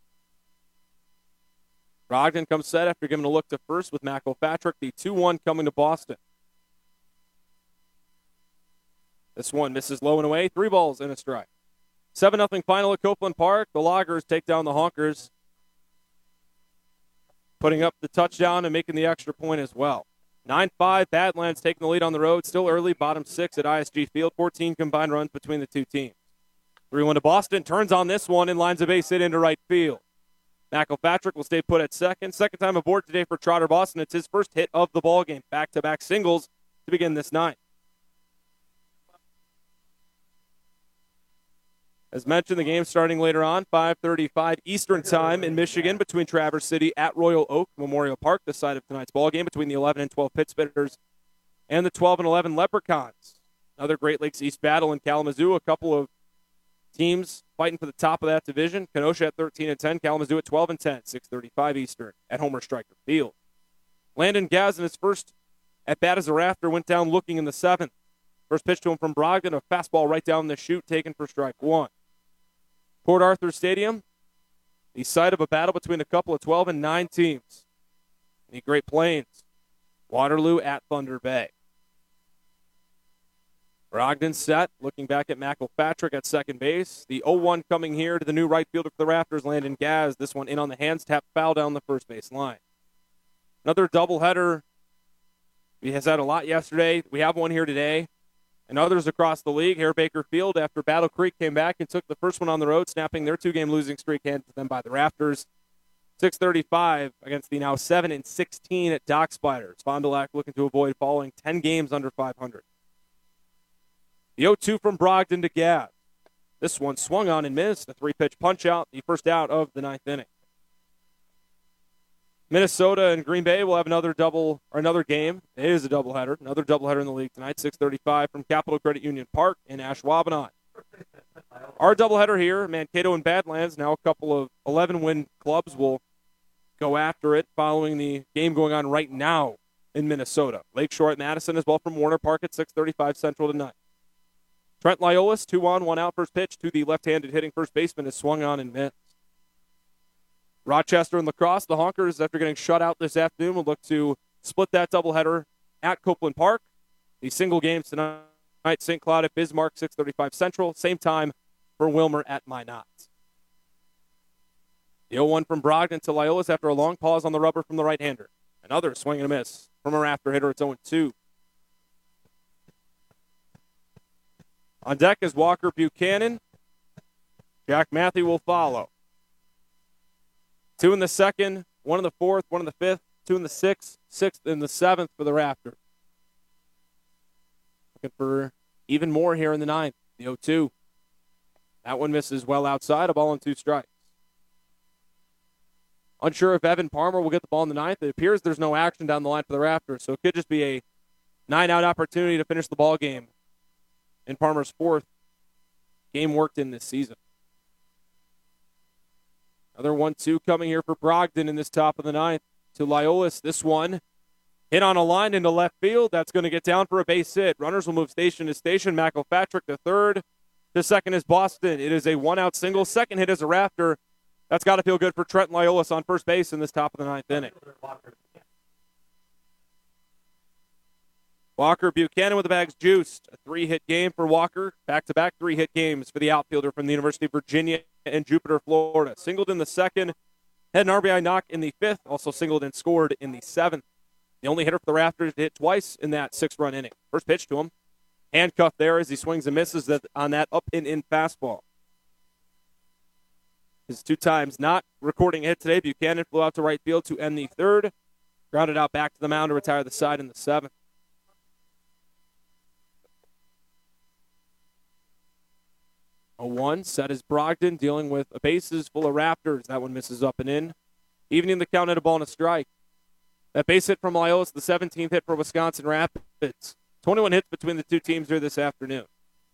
Brogdon comes set after giving a look to first with Matt Kilpatrick. The 2-1 coming to Boston. This one misses low and away. 3 balls and a strike. 7-0 final at Copeland Park. The Loggers take down the Honkers, putting up the touchdown and making the extra point as well. 9-5, Badlands taking the lead on the road. Still early, bottom 6 at ISG Field. 14 combined runs between the two teams. 3-1 to Boston. Turns on this one and lines a base hit into right field. Matt Kilpatrick will stay put at second. Second time aboard today for Trotter Boston. It's his first hit of the ballgame. Back-to-back singles to begin this ninth. As mentioned, the game starting later on, 5:35 Eastern Time in Michigan between Traverse City at Royal Oak Memorial Park, the site of tonight's ball game between the 11 and 12 Pittsburghers and the 12 and 11 Leprechauns. Another Great Lakes East battle in Kalamazoo. A couple of teams fighting for the top of that division. Kenosha at 13 and 10, Kalamazoo at 12 and 10, 6:35 Eastern at Homer Stryker Field. Landon Gaz in his first at bat as a Rafter went down looking in the 7th. First pitch to him from Brogdon, a fastball right down the chute taken for strike 1. Port Arthur Stadium, the site of a battle between a couple of 12 and 9 teams. The Great Plains, Waterloo at Thunder Bay. Brogdon set, looking back at Matt Kilpatrick at second base. The 0-1 coming here to the new right fielder for the Raptors, Landon Gaz. This one in on the hands, tap foul down the first base line. Another doubleheader. He has had a lot yesterday. We have one here today. And others across the league, Hare Baker Field, after Battle Creek came back and took the first one on the road, snapping their 2-game losing streak handed to them by the Raptors. 6:35 against the now 7 and 16 at Dock Spiders. Fond du Lac looking to avoid falling 10 games under 500. The 0-2 from Brogdon to Gaz. This one swung on and missed. A 3-pitch punch out, the first out of the 9th inning. Minnesota and Green Bay will have another game. It is a doubleheader. Another doubleheader in the league tonight, 6:35 from Capital Credit Union Park in Ashwaubenon. Our doubleheader here, Mankato and Badlands, now a couple of 11-win clubs will go after it following the game going on right now in Minnesota. Lakeshore at Madison as well from Warner Park at 6:35 Central tonight. Trent Lyolis, 2-on, 1-out first pitch to the left-handed hitting first baseman is swung on and missed. Rochester and La Crosse, the Honkers, after getting shut out this afternoon, will look to split that doubleheader at Copeland Park. The single games tonight, St. Cloud at Bismarck, 6:35 Central. Same time for Wilmer at Minot. The 0-1 from Brogdon to Lyolis after a long pause on the rubber from the right-hander. Another swing and a miss from a Rafter hitter. It's 0-2. On deck is Walker Buchanan. Jack Matthew will follow. 2 in the 2nd, 1 in the 4th, 1 in the 5th, 2 in the 6th, 6th in the 7th for the Raptors. Looking for even more here in the 9th. The 0-2. That one misses well outside, a ball and 2 strikes. Unsure if Evan Palmer will get the ball in the 9th. It appears there's no action down the line for the Raptors, so it could just be a 9-out opportunity to finish the ball game in Palmer's 4th game worked in this season. Another 1-2 coming here for Brogdon in this top of the 9th to Lyolis. This one hit on a line into left field. That's going to get down for a base hit. Runners will move station to station. Matt Kilpatrick to third. To second is Boston. It is a 1-out single. Second hit is a Rafter. That's got to feel good for Trent Lyolis on first base in this top of the 9th inning. Walker Buchanan with the bags juiced. A 3-hit game for Walker. Back-to-back 3-hit games for the outfielder from the University of Virginia and Jupiter, Florida. Singled in the 2nd, had an RBI knock in the 5th, also singled and scored in the 7th. The only hitter for the Raptors to hit twice in that 6-run inning. First pitch to him, handcuffed there as he swings and misses on that up and in fastball. His 2 times not recording a hit today. Buchanan flew out to right field to end the 3rd. Grounded out back to the mound to retire the side in the 7th. 0-1, set is Brogdon, dealing with a bases full of Raptors. That one misses up and in. Evening the count at a ball and a strike. That base hit from Loyola is the 17th hit for Wisconsin Rapids. 21 hits between the two teams here this afternoon.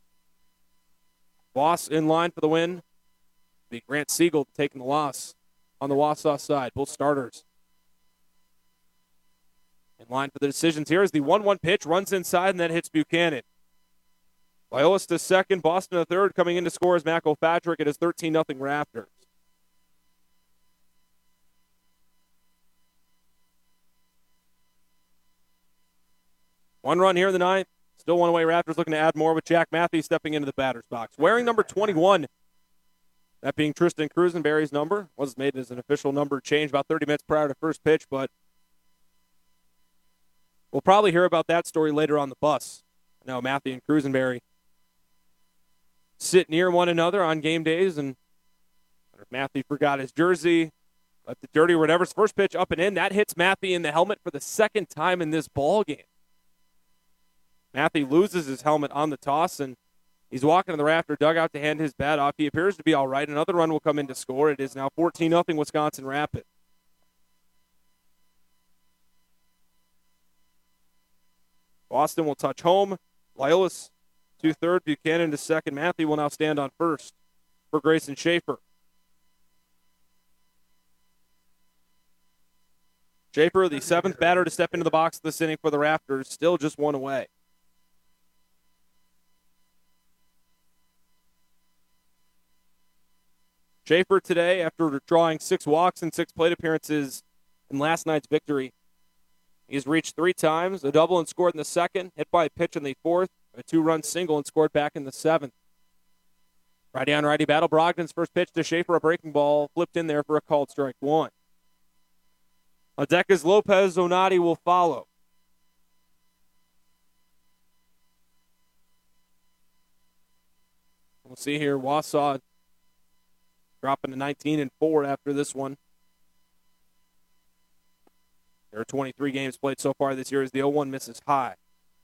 Voss in line for the win. The Grant Siegel taking the loss on the Wausau side. Both starters in line for the decisions here is the 1-1 pitch. Runs inside and then hits Buchanan. Loyola's to second. Boston to third. Coming in to score is Mac O'Patrick. It is 13-0 Raptors. One run here in the 9th. Still one away. Raptors looking to add more with Jack Matthews stepping into the batter's box. Wearing number 21. That being Tristan Crusenberry's number. Was made as an official number change about 30 minutes prior to first pitch, but we'll probably hear about that story later on the bus. I know Matthew and Crusenberry sit near one another on game days, and if Matthew forgot his jersey, left it dirty or whatever. His first pitch up and in. That hits Matthew in the helmet for the 2nd time in this ball game. Matthew loses his helmet on the toss, and he's walking to the Raptor dugout to hand his bat off. He appears to be all right. Another run will come in to score. It is now 14-0 Wisconsin Rapids. Boston will touch home. Loyola's to third. Buchanan to second. Matthew will now stand on first for Grayson Schaefer. Schaefer, the 7th batter to step into the box this inning for the Raptors, still just one away. Schaefer today, after drawing 6 walks and 6 plate appearances in last night's victory, he's reached 3 times, a double and scored in the 2nd, hit by a pitch in the 4th, a 2-run single and scored back in the 7th. Righty on righty battle. Brogdon's first pitch to Schaefer, a breaking ball, flipped in there for a called strike 1. Adeka's Lopez Onati will follow. We'll see here. Wausau dropping to 19-4 after this one. There are 23 games played so far this year as the 0-1 misses high.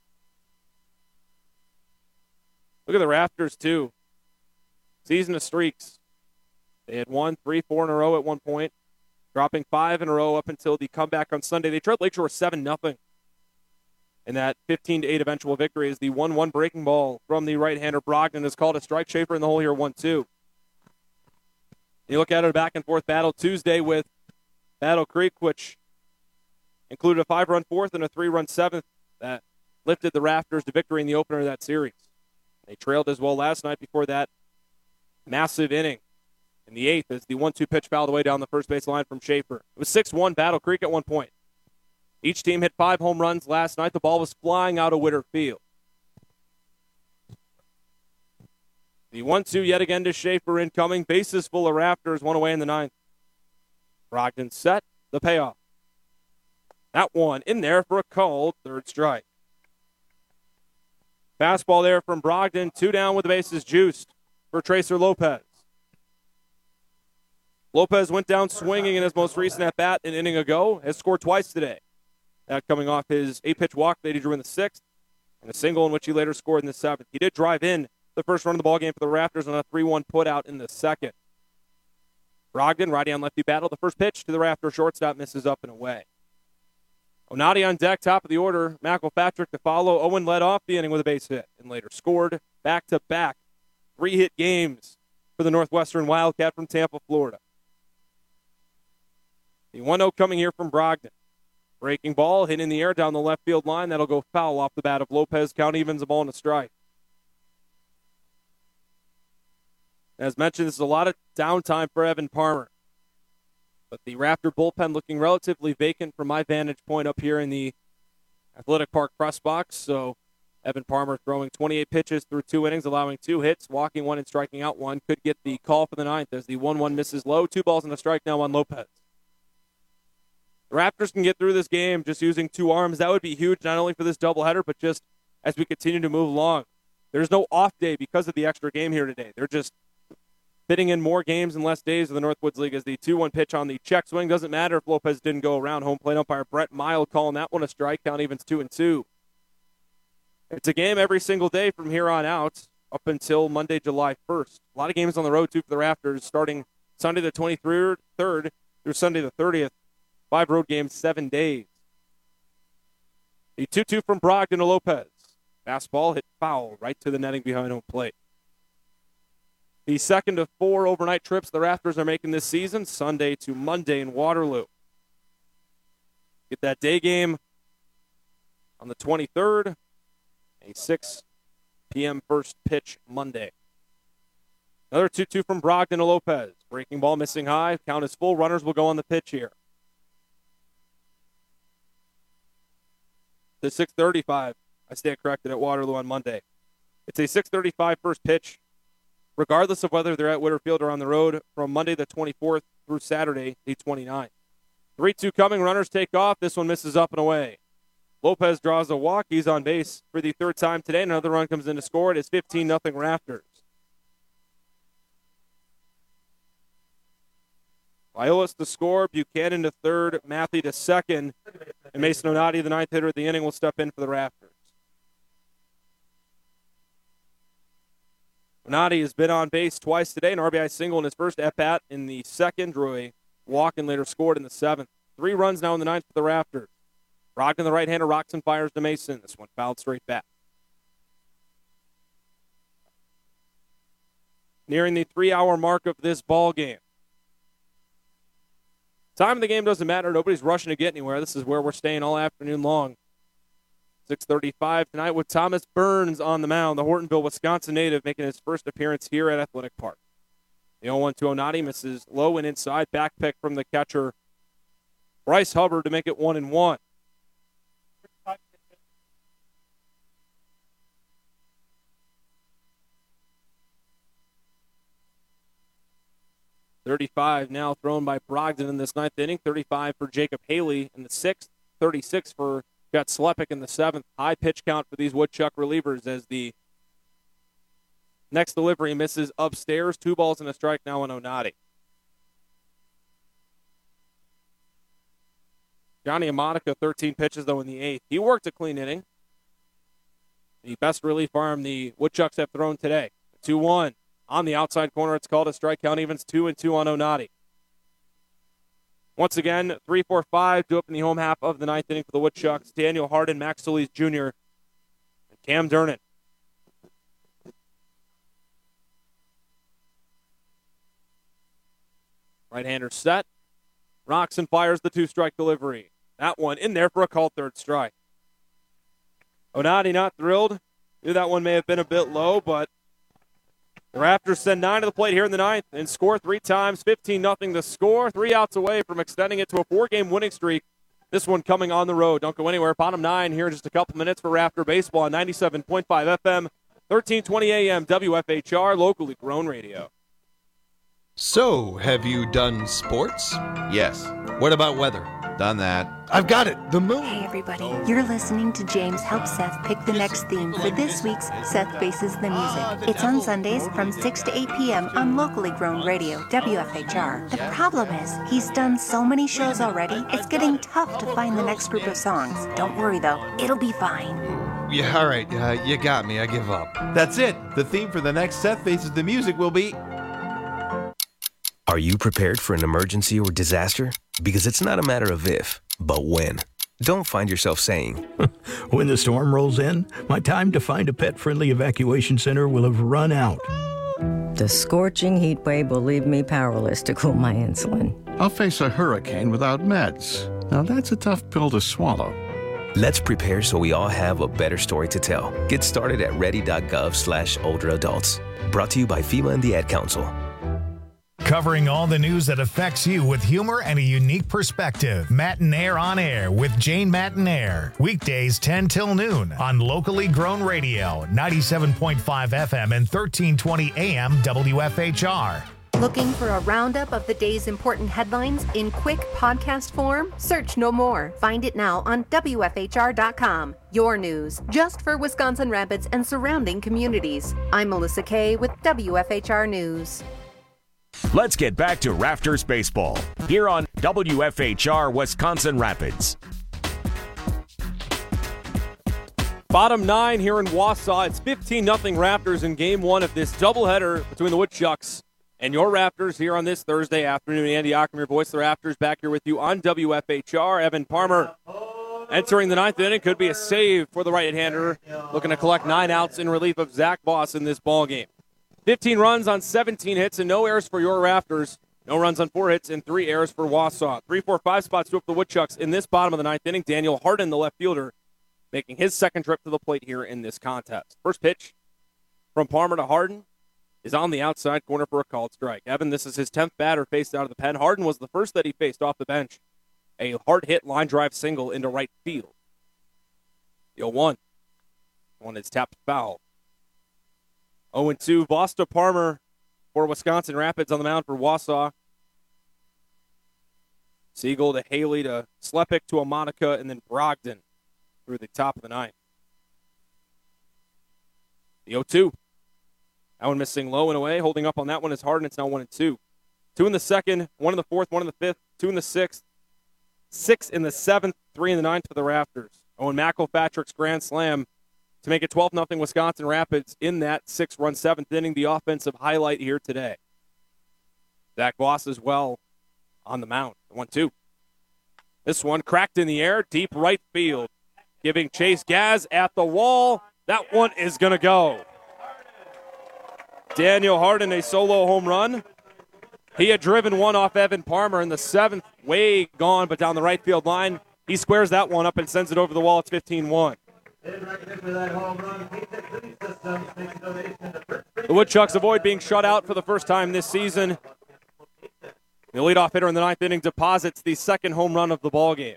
Look at the Raptors, too. Season of streaks. They had won 3-4 in a row at one point, dropping 5 in a row up until the comeback on Sunday. They trailed Lakeshore 7-0 in that 15-8 eventual victory as the 1-1 breaking ball from the right-hander Brogdon is called a strike. Schaefer in the hole here, 1-2. You look at it, a back-and-forth battle Tuesday with Battle Creek, which included a 5-run 4th and a 3-run 7th that lifted the Raptors to victory in the opener of that series. They trailed as well last night before that massive inning in the 8th as the 1-2 pitch fouled away down the first base line from Schaefer. It was 6-1 Battle Creek at one point. Each team hit 5 home runs last night. The ball was flying out of Witter Field. The 1-2 yet again to Schaefer incoming. Bases full of Raptors, one away in the 9th. Brogdon set, the payoff. That one in there for a called 3rd strike. Fastball there from Brogdon. 2 down with the bases juiced for Tracer Lopez. Lopez went down swinging in his most recent at-bat an inning ago. Has scored twice today. That coming off his 8-pitch walk that he drew in the 6th and a single in which he later scored in the 7th. He did drive in the first run of the ballgame for the Raptors on a 3-1 putout in the 2nd. Brogdon, righty on lefty battle. The first pitch to the Raptor shortstop misses up and away. Onati on deck, top of the order. Mac O'Patrick to follow. Owen led off the inning with a base hit and later scored back-to-back 3-hit games for the Northwestern Wildcat from Tampa, Florida. The 1-0 coming here from Brogdon. Breaking ball, hit in the air down the left field line. That'll go foul off the bat of Lopez. Count evens, a ball and a strike. As mentioned, this is a lot of downtime for Evan Palmer. But the Raptor bullpen looking relatively vacant from my vantage point up here in the Athletic Park press box. So Evan Palmer throwing 28 pitches through 2 innings, allowing 2 hits, walking 1 and striking out 1. Could get the call for the 9th as the 1-1 misses low. 2 balls and a strike now on Lopez. The Raptors can get through this game just using 2 arms. That would be huge, not only for this doubleheader, but just as we continue to move along. There's no off day because of the extra game here today. They're just fitting in more games and less days of the Northwoods League as the 2-1 pitch on the check swing. Doesn't matter if Lopez didn't go around. Home plate umpire Brett Mild calling that one a strike. Count evens 2-2. It's a game every single day from here on out up until Monday, July 1st. A lot of games on the road, too, for the Raptors, starting Sunday the 23rd through Sunday the 30th. 5 road games, 7 days. The 2-2 from Brogdon to Lopez. Fastball hit foul right to the netting behind home plate. The second of 4 overnight trips the Raptors are making this season, Sunday to Monday in Waterloo. Get that day game on the 23rd, a 6 p.m. first pitch Monday. Another 2-2 from Brogdon to Lopez. Breaking ball missing high. Count is full. Runners will go on the pitch here. The 6:35. I stand corrected at Waterloo on Monday. It's a 6:35 first pitch, regardless of whether they're at Witter Field or on the road, from Monday the 24th through Saturday the 29th. 3-2 coming. Runners take off. This one misses up and away. Lopez draws a walk. He's on base for the 3rd time today. Another run comes in to score. It is 15-0 Raptors. Violas to score. Buchanan to third. Matthew to second. And Mason Onati, the 9th hitter of the inning, will step in for the Raptors. Onati has been on base twice today. An RBI single in his first at-bat in the 2nd. Drew a walk and later scored in the 7th. 3 runs now in the 9th for the Raptors. Brogdon, the right-hander, rocks and fires to Mason. This one fouled straight back. Nearing the 3-hour mark of this ball game. Time of the game doesn't matter. Nobody's rushing to get anywhere. This is where we're staying all afternoon long. 6:35 tonight with Thomas Burns on the mound, the Hortonville, Wisconsin native, making his first appearance here at Athletic Park. The 0-1 to Onati misses low and inside. Back pick from the catcher, Bryce Hubbard, to make it 1-1. .35 now thrown by Brogdon in this 9th inning. 35 for Jacob Haley in the 6th. 36 for Got Slepik in the 7th. High pitch count for these Woodchuck relievers as the next delivery misses upstairs. 2 balls and a strike now on Onati. Johnny Amonica, 13 pitches, though, in the 8th. He worked a clean inning. The best relief arm the Woodchucks have thrown today. 2-1. On the outside corner, it's called a strike. Count evens 2-2 on Onati. Once again, 3-4-5 to open the home half of the 9th inning for the Woodchucks. Daniel Harden, Max Solis Jr., and Cam Durnan. Right-hander set. Rocks and fires the 2-strike delivery. That one in there for a called 3rd strike. Onati not thrilled. Knew that one may have been a bit low, but the Raptors send 9 to the plate here in the 9th and score 3 times. 15-0 to score. 3 outs away from extending it to a 4-game winning streak. This one coming on the road. Don't go anywhere. Bottom 9 here in just a couple minutes for Raptor Baseball on 97.5 FM, 1320 AM, WFHR, locally grown radio. So, have you done sports? Yes. What about weather? Done that. I've got it. The moon. Hey, everybody. You're listening to James help Seth pick the next theme for this week's Seth Faces the Music. It's on Sundays from 6 to 8 p.m. on locally grown radio, WFHR. The problem is, he's done so many shows already, it's getting tough to find the next group of songs. Don't worry, though. It'll be fine. Yeah, all right. You got me. I give up. That's it. The theme for the next Seth Faces the Music will be... Are you prepared for an emergency or disaster? Because it's not a matter of if, but when. Don't find yourself saying, when the storm rolls in, my time to find a pet-friendly evacuation center will have run out. The scorching heat wave will leave me powerless to cool my insulin. I'll face a hurricane without meds. Now that's a tough pill to swallow. Let's prepare so we all have a better story to tell. Get started at ready.gov/older adults. Brought to you by FEMA and the Ad Council. Covering all the news that affects you with humor and a unique perspective. Matinaire on Air with Jane Matinaire. Weekdays 10 till noon on locally grown radio, 97.5 FM and 1320 AM WFHR. Looking for a roundup of the day's important headlines in quick podcast form? Search No More. Find it now on WFHR.com. Your news, just for Wisconsin Rapids and surrounding communities. I'm Melissa Kay with WFHR News. Let's get back to Rafters baseball here on WFHR Wisconsin Rapids. Bottom 9 here in Wausau. It's 15-0 Raptors in Game 1 of this doubleheader between the Woodchucks and your Raptors here on this Thursday afternoon. Andy Ockham, your voice of the Raptors, back here with you on WFHR. Evan Parmer entering the ninth inning. Could be a save for the right-hander, looking to collect 9 outs in relief of Zach Voss in this ballgame. 15 runs on 17 hits and no errors for your Raptors. No runs on 4 hits and 3 errors for Wausau. 3, 4, 5 spots to up the Woodchucks in this bottom of the ninth inning. Daniel Harden, the left fielder, making his second trip to the plate here in this contest. First pitch from Parmer to Harden is on the outside corner for a called strike. Evan, this is his 10th batter faced out of the pen. Harden was the first that he faced off the bench. A hard-hit line drive single into right field. The 0-1. One is tapped foul. 0-2. Voss to Parmer for Wisconsin Rapids on the mound for Wausau. Siegel to Haley to Slepik to Amonica, and then Brogdon through the top of the ninth. The 0-2. That one missing low and away. Holding up on that one is Harden. It's now 1-2. 2 in the second, 1 in the fourth, 1 in the fifth, 2 in the sixth, 6 in the seventh, 3 in the ninth for the Raptors. Owen McElpatrick's grand slam to make it 12-0 Wisconsin Rapids in that 6-run seventh inning. The offensive highlight here today. Zach Voss as well on the mound. 1-2. This one cracked in the air, deep right field. Giving Chase Gaz at the wall. That one is going to go. Daniel Harden, a solo home run. He had driven one off Evan Parmer in the seventh, way gone, but down the right field line. He squares that one up and sends it over the wall. It's 15-1. The Woodchucks avoid being shut out for the first time this season. The leadoff hitter in the ninth inning deposits the second home run of the ballgame.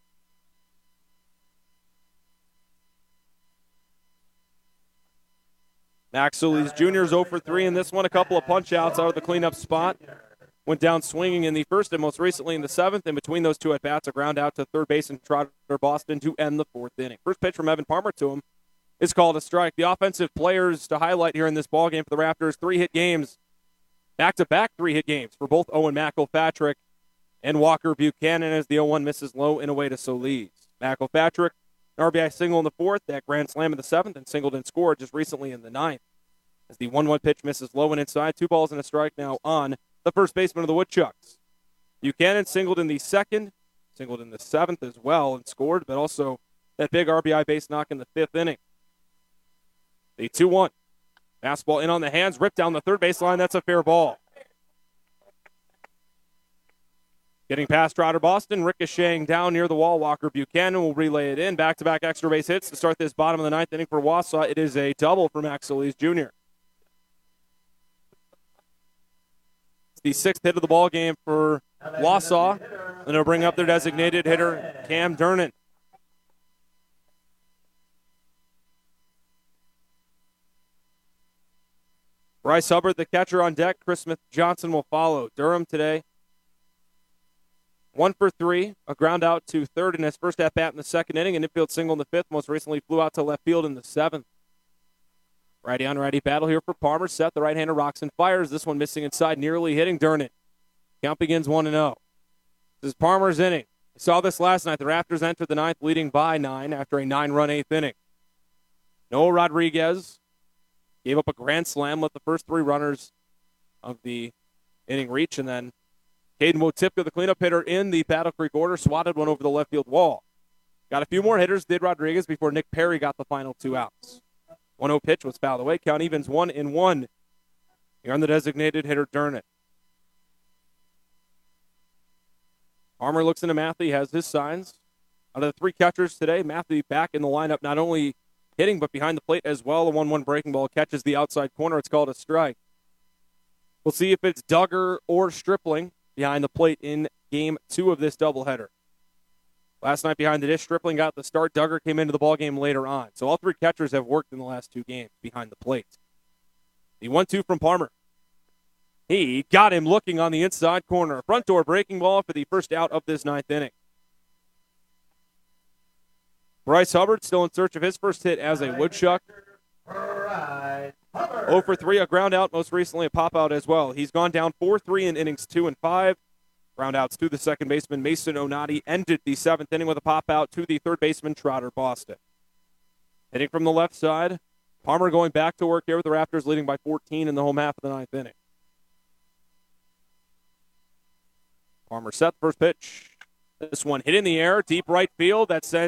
Max Solis Jr. is 0 for 3 in this one. A couple of punch-outs out of the cleanup spot. Went down swinging in the first and most recently in the seventh. In between those two at-bats, a ground out to third base and Trotter Boston to end the fourth inning. First pitch from Evan Parmer to him is called a strike. The offensive players to highlight here in this ballgame for the Raptors, 3-hit games. Back-to-back 3-hit games for both Owen McElpatrick and Walker Buchanan as the 0-1 misses low and away to Solis. McElpatrick, an RBI single in the fourth, that grand slam in the seventh, and singled and scored just recently in the ninth. As the 1-1 pitch misses low and inside, 2 balls and a strike now on the first baseman of the Woodchucks. Buchanan singled in the second, singled in the seventh as well and scored, but also that big RBI base knock in the fifth inning. The 2-1. Fastball in on the hands, ripped down the third baseline. That's a fair ball. Getting past Trotter Boston, ricocheting down near the wall. Walker Buchanan will relay it in. Back-to-back extra base hits to start this bottom of the ninth inning for Wausau. It is a double for Max Solis Jr. It's the sixth hit of the ball game for Wausau. And they'll bring up their designated hitter, Cam Durnan. Bryce Hubbard, the catcher, on deck. Chris Smith-Johnson will follow. Durham today, 1 for 3, a ground out to third in his first at-bat in the second inning, an infield single in the fifth. Most recently flew out to left field in the seventh. Righty-on-righty battle here for Parmer. Set, the right-hander rocks and fires. This one missing inside, nearly hitting Durnan. Count begins 1-0. This is Parmer's inning. We saw this last night. The Raptors entered the ninth leading by 9 after a 9-run eighth inning. Noah Rodriguez gave up a grand slam, let the first 3 runners of the inning reach, and then Caden Wotipka, the cleanup hitter in the Battle Creek order, swatted one over the left field wall. Got a few more hitters, did Rodriguez, before Nick Perry got the final 2 outs. 1-0 pitch was fouled away. Count evens 1-1. Here on the designated hitter, Durnan. Parmer looks into Matthew, has his signs. Out of the 3 catchers today, Matthew back in the lineup, not only hitting but behind the plate as well. A 1-1 breaking ball catches the outside corner. It's called a strike. We'll see if it's Duggar or Stripling behind the plate in game 2 of this doubleheader. Last night behind the dish, Stripling got the start. Duggar came into the ballgame later on. So all 3 catchers have worked in the last 2 games behind the plate. The 1-2 from Parmer. He got him looking on the inside corner. Front door breaking ball for the first out of this 9th inning. Bryce Hubbard still in search of his first hit as a woodchuck. 0 for 3, a ground out, most recently a pop out as well. He's gone down 4-3 in innings 2 and 5. Ground outs to the second baseman, Mason Onati, ended the 7th inning with a pop out to the third baseman, Trotter Boston. Hitting from the left side, Palmer going back to work here with the Raptors leading by 14 in the home half of the 9th inning. Palmer set, first pitch. This one hit in the air, deep right field. That sends